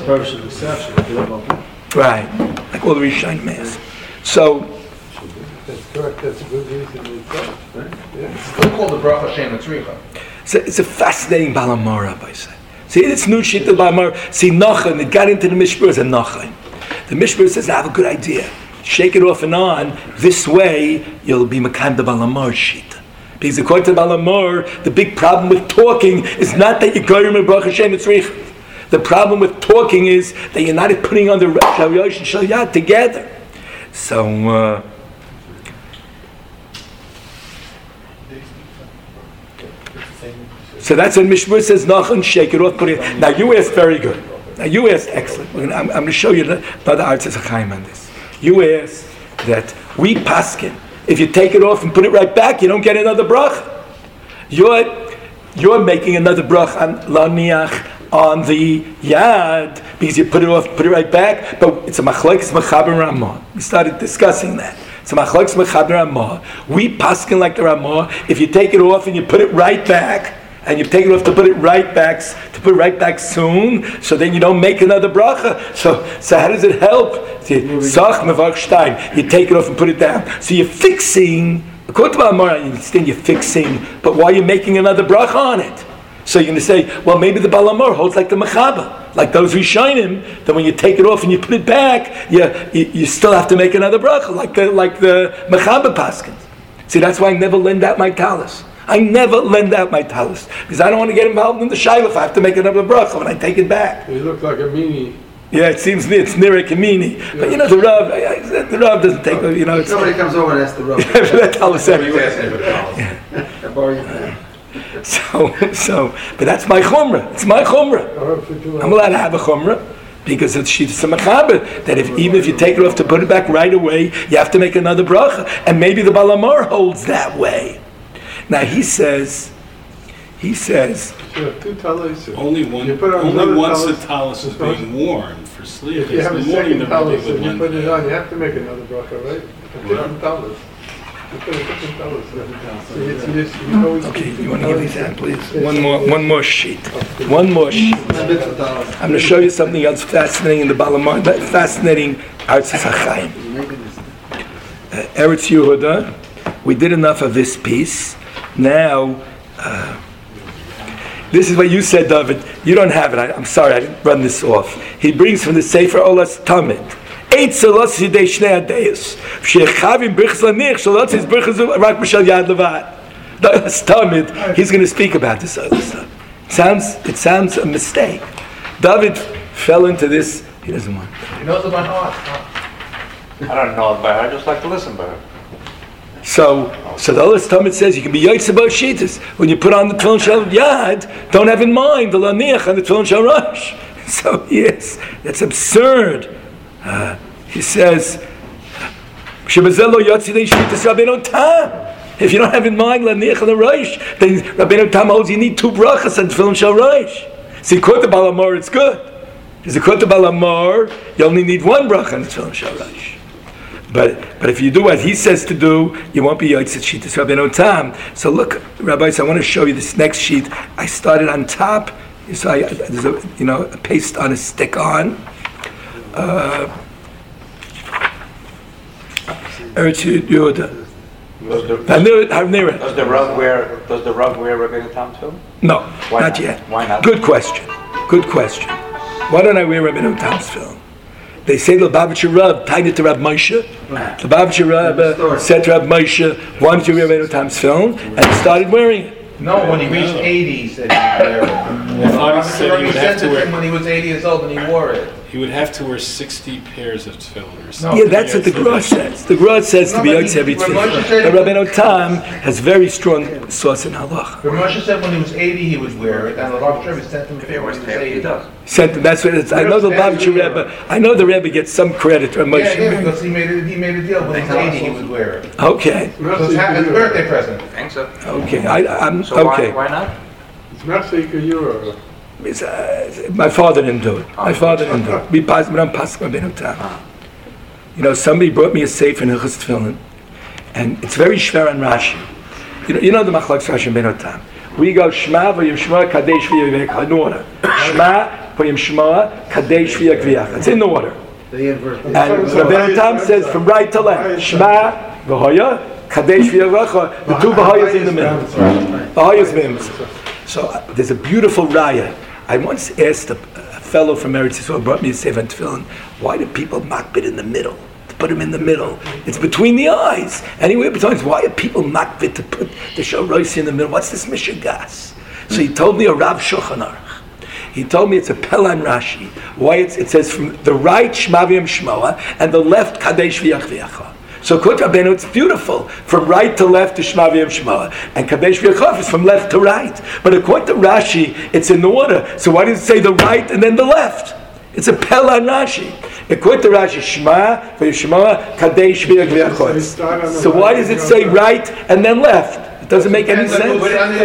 Right, like all the Rishayim mass. So That's correct. That's a good reason itself, right? Yeah. It's still called the Brach Shein Tzricha. it's a fascinating Balamara, I say. See, it's new shit the Balamara. See, Nachan, it got into the Mishpur as a Nachan. The Mishpur says, I have a good idea. Shake it off and on. This way, you'll be Makan the Balamar shit. Because according to Balamar, the big problem with talking is not that you're going to Brach Shein Tzricha. The problem with talking is that you're not putting on the Shaliyosh and Shalyad together. So, so that's when Mishmur says, Nachon, shake it off, put it. Now you asked very good. Now you asked excellent. I'm going to show you another Artzes HaChaim on this. You asked that we paskin, if you take it off and put it right back, you don't get another brach. You're making another brach on laniach on the yad because you put it off, put it right back. But it's a machlekes mechaber Ramah. We started discussing that. It's a machlekes mechaber Ramah. We paskin like the Ramah. If you take it off and you put it right back, and you take it off to put it right back soon, so then you don't make another bracha. So how does it help? You take it off and put it down. So you're fixing. According to Amar, you understand you're fixing, but why are you making another bracha on it? So you're going to say, well, maybe the Baal Amor holds like the Mechaba, like those Rishonim, that when you take it off and you put it back, you still have to make another bracha, like the Mechaba Paskins. See, that's why I never lend out my talis. I never lend out my talis because I don't want to get involved in the shayla if I have to make another bracha when I take it back. You look like a meanie. Yeah, it seems to me it's near a kamini. Yeah. But the Rav doesn't take, it's... Somebody comes over and asks the Rav. That talis anyway. But that's my chumrah. It's my chumrah. I'm allowed to have a chumrah because it's shittas mechaber that even if you take it off to put it back right away, you have to make another bracha. And maybe the Baal Amor holds that way. Now he says, only once the talus is being worn for sleep. If you have a second talus and you put it on, you have to make another bracha, right? A different talus. You put a different talus. Okay, you want to give these out, please? One more sheet. One more sheet. I'm going to show you something else fascinating in the Baal Amor, fascinating Artzes HaChaim. Eretz Yehuda. We did enough of this piece. Now, this is what you said, David. You don't have it. I'm sorry, I didn't run this off. He brings from the Sefer Olas Tamid. Eight salos yidei shnei adayos. She'echavim brichas lanich, shalot is brichas rak b'shal yad levad. The Olas Tamid, he's going to speak about this other stuff. It sounds a mistake. David fell into this. He doesn't want. He knows it by heart. I don't know it by heart. I just like to listen by heart. So the Olas Tamid says you can be yotze about shitas when you put on the tefillin shel yad. Don't have in mind the laniach and the tefillin shel rosh. So yes, that's absurd. He says, "Shebezel lo yotze dei shitas Rabbeinu Tam." If you don't have in mind laniach and the rosh, then Rabbeinu Tam holds you need two brachas and tefillin shel rosh. See, according to Baal Amor, it's good. Because according to Baal Amor, you only need one bracha and tefillin shel rosh. But if you do what he says to do, you won't be yotzei shitas Rabbeinu Tam. So look, rabbis, I want to show you this next sheet. I started on top, so there's a paste on a stick on. Eretz Yehuda. Does the Rav wear Rabbeinu Tam too? No, Why not not? yet. Why not? Good question. Why don't I wear Rabbeinu Tam's film? They say the Lubavitcher Rav tied it to Rav Moshe. The Lubavitcher Rav said to Rav Moshe, "Why don't you wear Rabbeinu Tam's film?" And he started wearing it. No, when he reached 80, he said he would wear it. He sent it to him when he was 80 years old and he wore it. He would have to wear 60 pairs of tefillin or something. Yeah, that's what the Grush says. The Grush says to be yotze every tefillin. But Rabbeinu Tam has very strong source in halacha. But Moshe said when he was 80 he would wear it, and the Rav Shlomo sent him when he was 80. That's what it's. I know the Lubavitcher Rebbe. I know the Rebbe gets some credit for Moshe. Yeah, because he made a deal when he was 80 he would wear it. Okay. So it's his birthday present. I think so. Okay, I'm So okay. why not? It's not Sefer Yura. My father didn't do it. We don't pass Rabbeinu Tam. Somebody brought me a sefer in Hilchos Tefillin, and it's very shver on Rashi. You know the machlokes Rashi and Rabbeinu Tam. We go Shema v'yim Shema Kadesh v'yavek in order. Shema v'yim Shema Kadesh v'yakviach. It's in order. And Rabbeinu Tam says from right to left. Shema v'hoya Kadesh v'yavach. The two v'hoyas in the middle. V'hoyas mims. So there's a beautiful raya. I once asked a fellow from Eretz Yisrael who brought me a sefer and tefillin, why do people makbid in the middle? To put him in the middle. It's between the eyes. Anyway, besides, why are people makbid to put the shal roisi in the middle? What's this mishagas? So he told me a Rav Shulchan Aruch. He told me it's a Pelan Rashi. Why it says from the right Shema v'yam Shmoa and the left Kadesh v'yach v'yacha. So Kut Rabbeinu, it's beautiful. From right to left is Shema v'yam Shmoa, and Kadesh v'yachav is from left to right. But according to Rashi, it's in order. So why does it say the right and then the left? It's a Pelan Rashi. According to Rashi, Shema v'yam Shmoa, Kadesh v'yachav. So why does it say right and then left? It doesn't make any sense.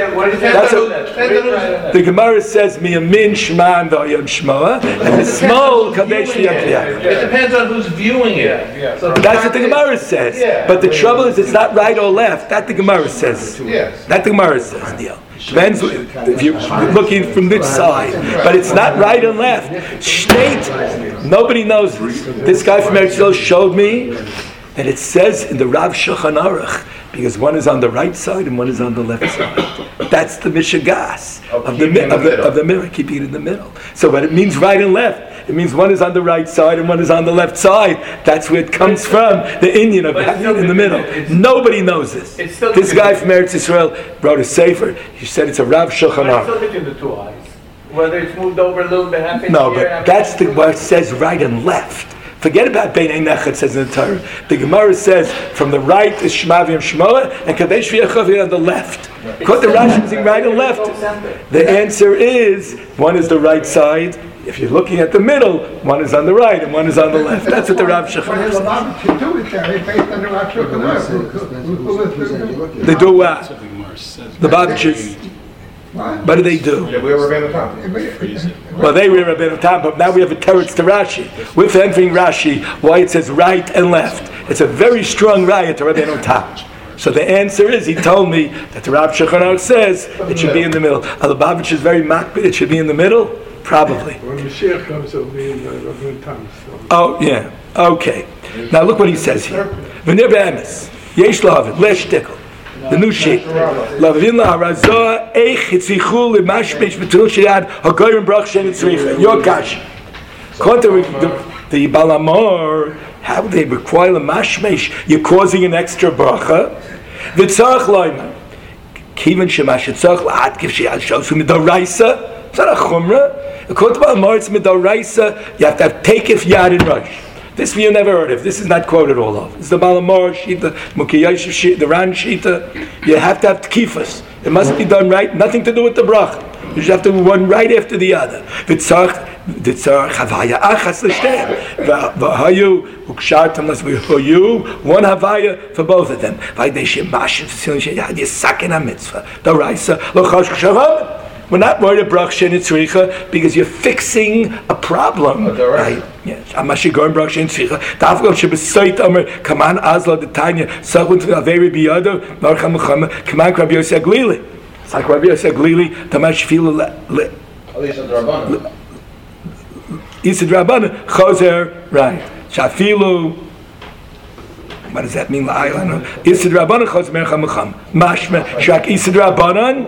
The Gemara says Miyamin Shema and V'yam Shmoa, and the small Kadesh V'yam. It depends on who's viewing it. That's what the Gemara says. But the trouble is, it's not right or left. That the Gemara says. That the Gemara says, Neil. Depends if you're looking from which side. But it's not right and left. State, nobody knows this. This guy from Eretz Yisrael showed me, and it says in the Rav Shulchan Aruch, because one is on the right side and one is on the left side. That's the Mishagas of the mirror, keeping it in the middle. So when it means right and left, it means one is on the right side and one is on the left side. That's where it comes from, the Indian of having it in the middle. Nobody knows this. This guy from Eretz Yisrael wrote a sefer. He said it's a Rav Shulchan Aruch. It's still between the two eyes. Whether it's moved over a little bit, half inch No, here, but that's where it says right and left. Forget about Beinei Nechad, it says in the Torah. The Gemara says from the right is Shema v'yam Shmoa and Kadesh v'yachav on the left. Because the Rashi is right and left. The answer is one is the right side. If you're looking at the middle, one is on the right and one is on the left. That's what the Rav Shulchan says. They do what? The Babchi's. What do they do? Yeah, we were Rabbeinu Tam. Well, they were Rabbeinu Tam, but now we have a teretz to Rashi. We're entering Rashi, why it says right and left. It's a very strong raya to Rabbeinu Tam. So the answer is, he told me that the Rav Shulchan Aruch says it should be in the middle. Lubavitch is very makbid, it should be in the middle? Probably. When Mashiach comes, it'll be in Rabbeinu Tam. Oh, yeah. Okay. Now look what he says here. V'nir be'emes, yesh lahavit, lesh tikkel. The new sheet. Lavin la harazah eich hitzichu lemashmesh v'tul sheyad hagoyim brach shen tzricha. Your kash. According to the Balamor, how do they require the mashmesh? You're causing an extra bracha. V'tzarach loyma. Kiven shemash tzarach la'atkiv sheyad shosu midoraisa. It's not a chumrah. According to Balamor, it's midoraisa. You have to have takif yad in rush. This you never heard of. This is not quoted all of. It's the Balamor Shita, Mukiyashiv Shita, the Ran Shita. You have to have tkifas. It must be done right. Nothing to do with the bracha. You just have to do one right after the other. V'tzarch havaya achas l'shteim. V'hayu ukshartam l'sv'hayu. One havaya for both of them. V'ayidei shemashim v'silin sheyad yisakin ha-mitzvah. The Raisa l'chosh kshavam. We're not worried about brach shen tzricha because you're fixing a problem, right? Yes. Amashigon brach shen tzricha. Dafgol shebesayt amer kaman azla detanya sachun averi biyado marcha muchama kaman Rabbi Yosef Glili. It's like Rabbi Yosef Glili tamash filu le. Alisa Drabana. Isa Drabana choser right. Shafilu. What does that mean? La'ayla. Isa Drabana choser marcha muchama. Mashma shak Isa Drabanan.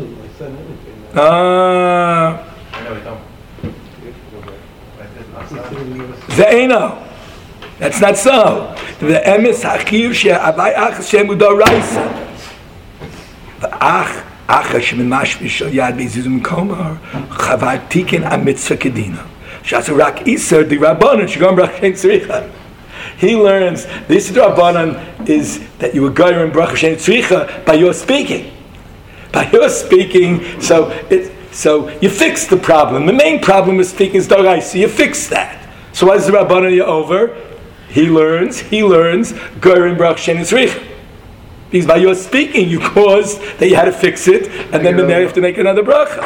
Zaino. That's not so. The emes hachiv she'avai ach shemu doraisa. The ach shemin mashmish yad beizizum komar chavar tiken amitzvah kedina. Shasarak iser di rabbanon shegam brachem tzricha. He learns this rabbanon is that you were going in brachem tzricha by your speaking. By your speaking, so you fix the problem. The main problem with speaking is doraisa. You fix that. So why is the Rabbanan over? He learns, Gorin Brach Shen Tzricha. Because by your speaking, you caused that you had to fix it, and then you have to make another bracha.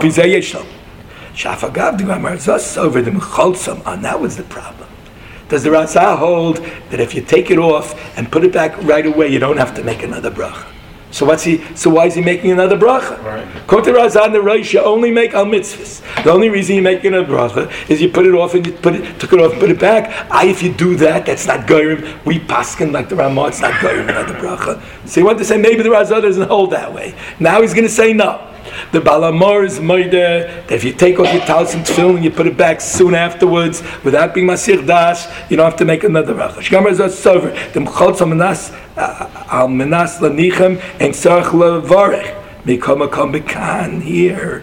And that was the problem. Does the Ratzah hold that if you take it off and put it back right away, you don't have to make another bracha? So why is he making another bracha? According to Razan the Rosh, you only make al mitzvahs. The only reason you make another bracha is you put it off and you took it off and put it back. If you do that, that's not goyim. We paskin like the Ramah, it's not goyim another bracha. So he wanted to say maybe the Razan doesn't hold that way. Now he's going to say no. The Balamor is moide that if you take off your talis and tefillin and you put it back soon afterwards without being masir das, you don't have to make another bracha. Shgamar zot sover the mcholz al menas lanichem and sarach levarech Mikama Kambikan here.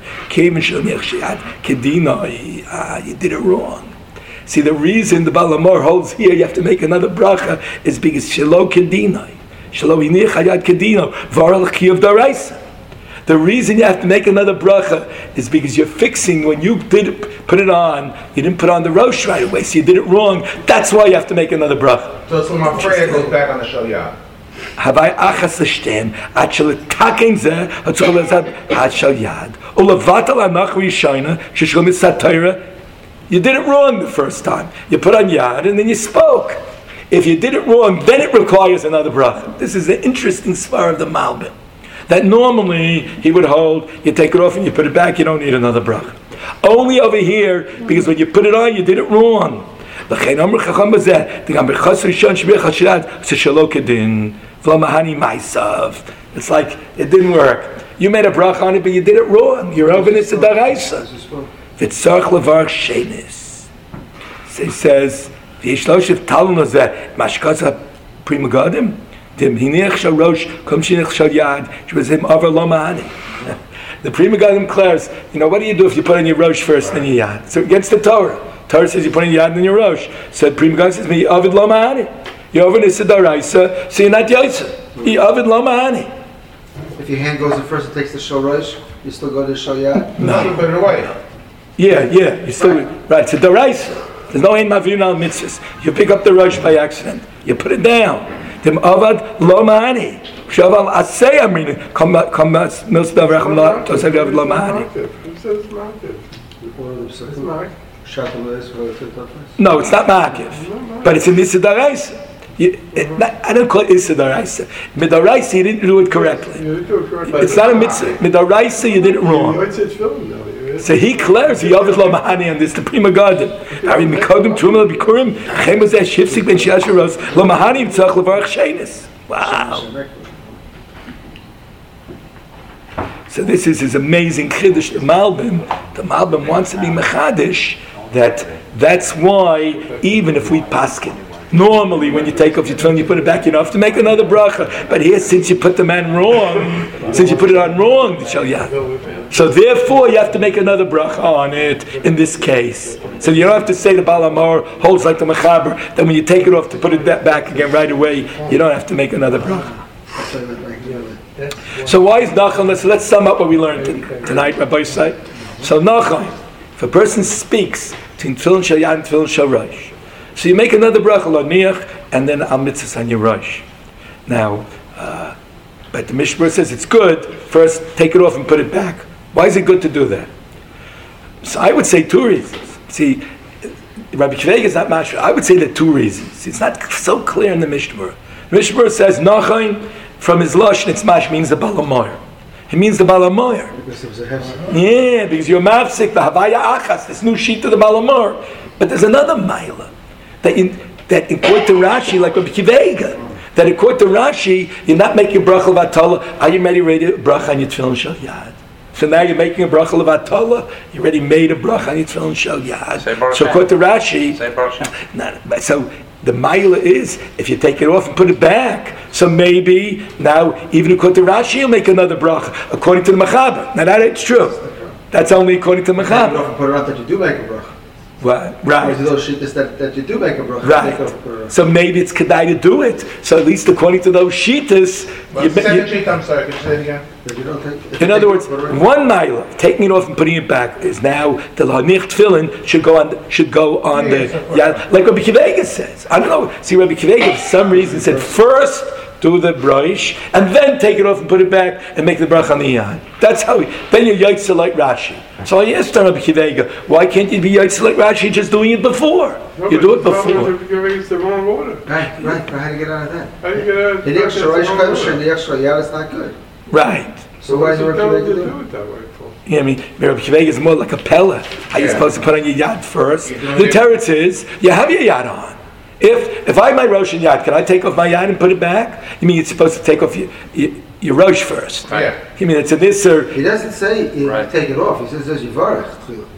You did it wrong. See, the reason the Balamor holds here you have to make another bracha is because Shelo Kedinai. Shelo Inich Hayad Kedino. Varal Kiyav Daraisa. The reason you have to make another bracha is because you're fixing, when you did put it on, you didn't put on the rosh right away, so you did it wrong. That's why you have to make another bracha. So my prayer goes back on the Shalyad. Havai achas l'shtem, at shel taken zeh, at shel lezad, at Shalyad. Ulevatal anach rishayna, sheshel mitzat Torah. You did it wrong the first time. You put on yad and then you spoke. If you did it wrong, then it requires another bracha. This is the interesting svar of the Malbim. That normally he would hold, you take it off and you put it back, you don't need another bracha. Only over here, because when you put it on, you did it wrong. It's like, it didn't work. You made a bracha on it, but you did it wrong. You're over this to daraisa. V'tzarch levarach shenis. So he says, v'yishloshev talon lezeh, mashkaza primagadim, dim hinech sharosh, kum shinech shalyad, shvazim over lo ma'ani. The primagadim declares, what do you do if you put on your rosh first, then your yad? So against the Torah. Torah says you put on your yad and then your rosh. So the primagadim says, me ovid lo ma'ani. You're over this to daraisa, so you're not yaitza. You ovid lo ma'ani. If your hand goes in first and takes the shorosh, you still go to the shalyad? No. Put it away. Yeah, you still right. So daraisa, there's no ein mavir al mitzvahs. You pick up the rosh by accident. You put it down. Tim avad lo ma'ani. Shaval asay amrina. Come milz davracham lo tosay avad lo ma'ani. Who says ma'akiv? It's ma'akiv. No, it's not ma'akiv, but it's in Issa daraisa. I don't call it Issa daraisa. Midaraisa, you didn't do it correctly. It's not a mitzvah. Midaraisa, you did it wrong. So he declares he Yovid lo ma'ani on this, the prima garden. Ari mikodim truma bikurim chemazeh shifsik ben shiasharos lo ma'ani v'tzach levarach shenis. Wow. So this is his amazing chiddush. The Malbim wants to be mechadish. That's why even if we paskin, normally when you take off your tefillin, you put it back, you don't have to make another bracha. But here, since you put the man wrong, since you put it on wrong, so therefore you have to make another bracha on it in this case. So you don't have to say the Baal Amor holds like the Mechaber, then when you take it off to put it back again right away, you don't have to make another bracha. So why is Nachon? Let's sum up what we learned tonight, Rabbi said. So Nachon, if a person speaks between Tefillin Shel Yad and Tefillin Shel Rosh, so you make another bracha l'niach and then al mitzvahs on your rosh. Now, but the Mishmar says it's good. First, take it off and put it back. Why is it good to do that? So I would say two reasons. See, Rabbi Kvega is not mashra. I would say there are two reasons. It's not so clear in the Mishmar. The Mishmar says Nachon from his lashon it's mash means the Balamoyer. It means the Balamoyer. Yeah, because you're mafsik the Havaya Achas. This new sheet of the Balamoyer. But there's another mila. That according to Rashi, like Rabbi Kivega, that according to Rashi, you're not making a bracha of Atala. Are you ready to bracha on your tefillin shel yad? So now you're making a bracha of Atala. You already made a bracha on your tefillin shel yad. So according to Rashi, so the mila is if you take it off and put it back. So maybe now even according to Rashi, you'll make another bracha according to the Mechaber. Now that's true. That's only according to the Mechaber. Put it out that you do make a bracha. Right. Those shittas that you do make a bracha. Right. So maybe it's kedai to do it. So at least according to those shittas, second sheet, I'm sorry, could you say it again? In other words, one mile taking it off and putting it back is now the lanich tefillin should go on the yad, like Rabbi Kivega says. I don't know. See, Rabbi Kivega for some reason said first do the brush and then take it off and put it back and make the bracha on the yad. That's how. Then you're yaitza like Rashi. So I asked Rabbi Kivega, why can't you be yaitza like Rashi just doing it before? No, you do it before. It's the wrong order. Right. How do you get out of that? How do you get out of that? The extra Rosh Chodesh and the extra Yad is not good. Right. So why is Rabbi Kivega do it that way for? Yeah, I mean, Rabbi Kivega is more like a pella. Are you supposed to put on your yad first? The teretz is you have your yad on. If I have my rosh and yad, can I take off my yad and put it back? You mean you're supposed to take off your rosh first? Yeah. You mean it's an isser? He doesn't say take it off. He says Yivarech.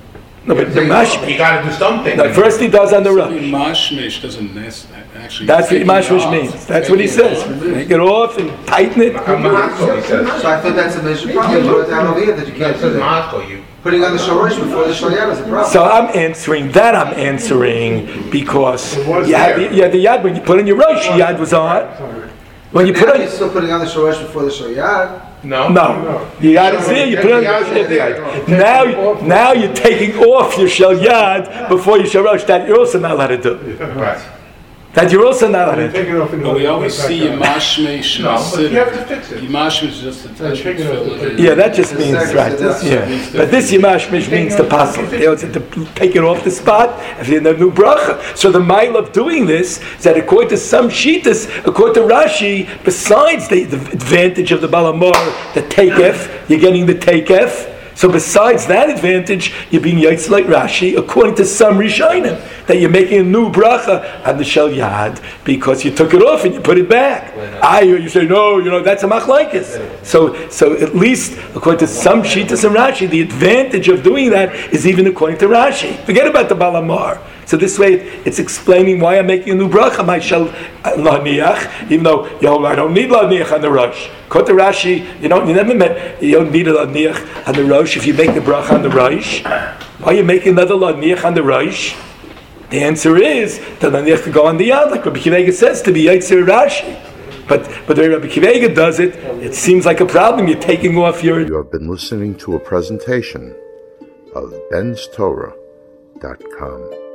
No, but the mashmish. You gotta do something. No, first he does on the rush. Mashmish doesn't actually. That's what mashmish means. That's what he says. Take it off and tighten it. He says. So I thought that's a major problem. You wrote down over here that you can't do that. Putting on the shorosh before the shoyad is a problem. So I'm answering because you had the yad when you put on your rosh, the yad was on. When you put on, you're still putting on the shorosh before the shoyad. No. The yad is there. You put on the yad. Now you're taking off your shel yad before you shorosh. That you're also not allowed to do. Right. That you're also not allowed to do. But we always see Yimashmesh. No, but you have to fix it. Yimashmesh is just a touch of tefillin. Yeah, that just means right. But this Yimashmesh means the puzzle. To take it off the spot if you're in a new bracha. So the mile of doing this is that according to some shittas, according to Rashi, besides the advantage of the balamor, the takef, you're getting the takef. So besides that advantage, you're being yaitz like Rashi, according to some Rishonim, that you're making a new bracha on the shel yad because you took it off and you put it back. You say no, that's a machlokes. So at least according to some shittas and Rashi, the advantage of doing that is even according to Rashi. Forget about the balamar. So this way, it's explaining why I'm making a new bracha. My shel laniach, even though I don't need laniach on the rosh. According to Rashi, you don't need a laniach on the rosh if you make the bracha on the rosh. Why are you making another laniach on the rosh? The answer is that laniach could go on the yad, like Rabbi Akiva Eiger says, to be yaitzer Rashi. But the way Rabbi Akiva Eiger does it, it seems like a problem. You're taking off your. You have been listening to a presentation of benstorah.com.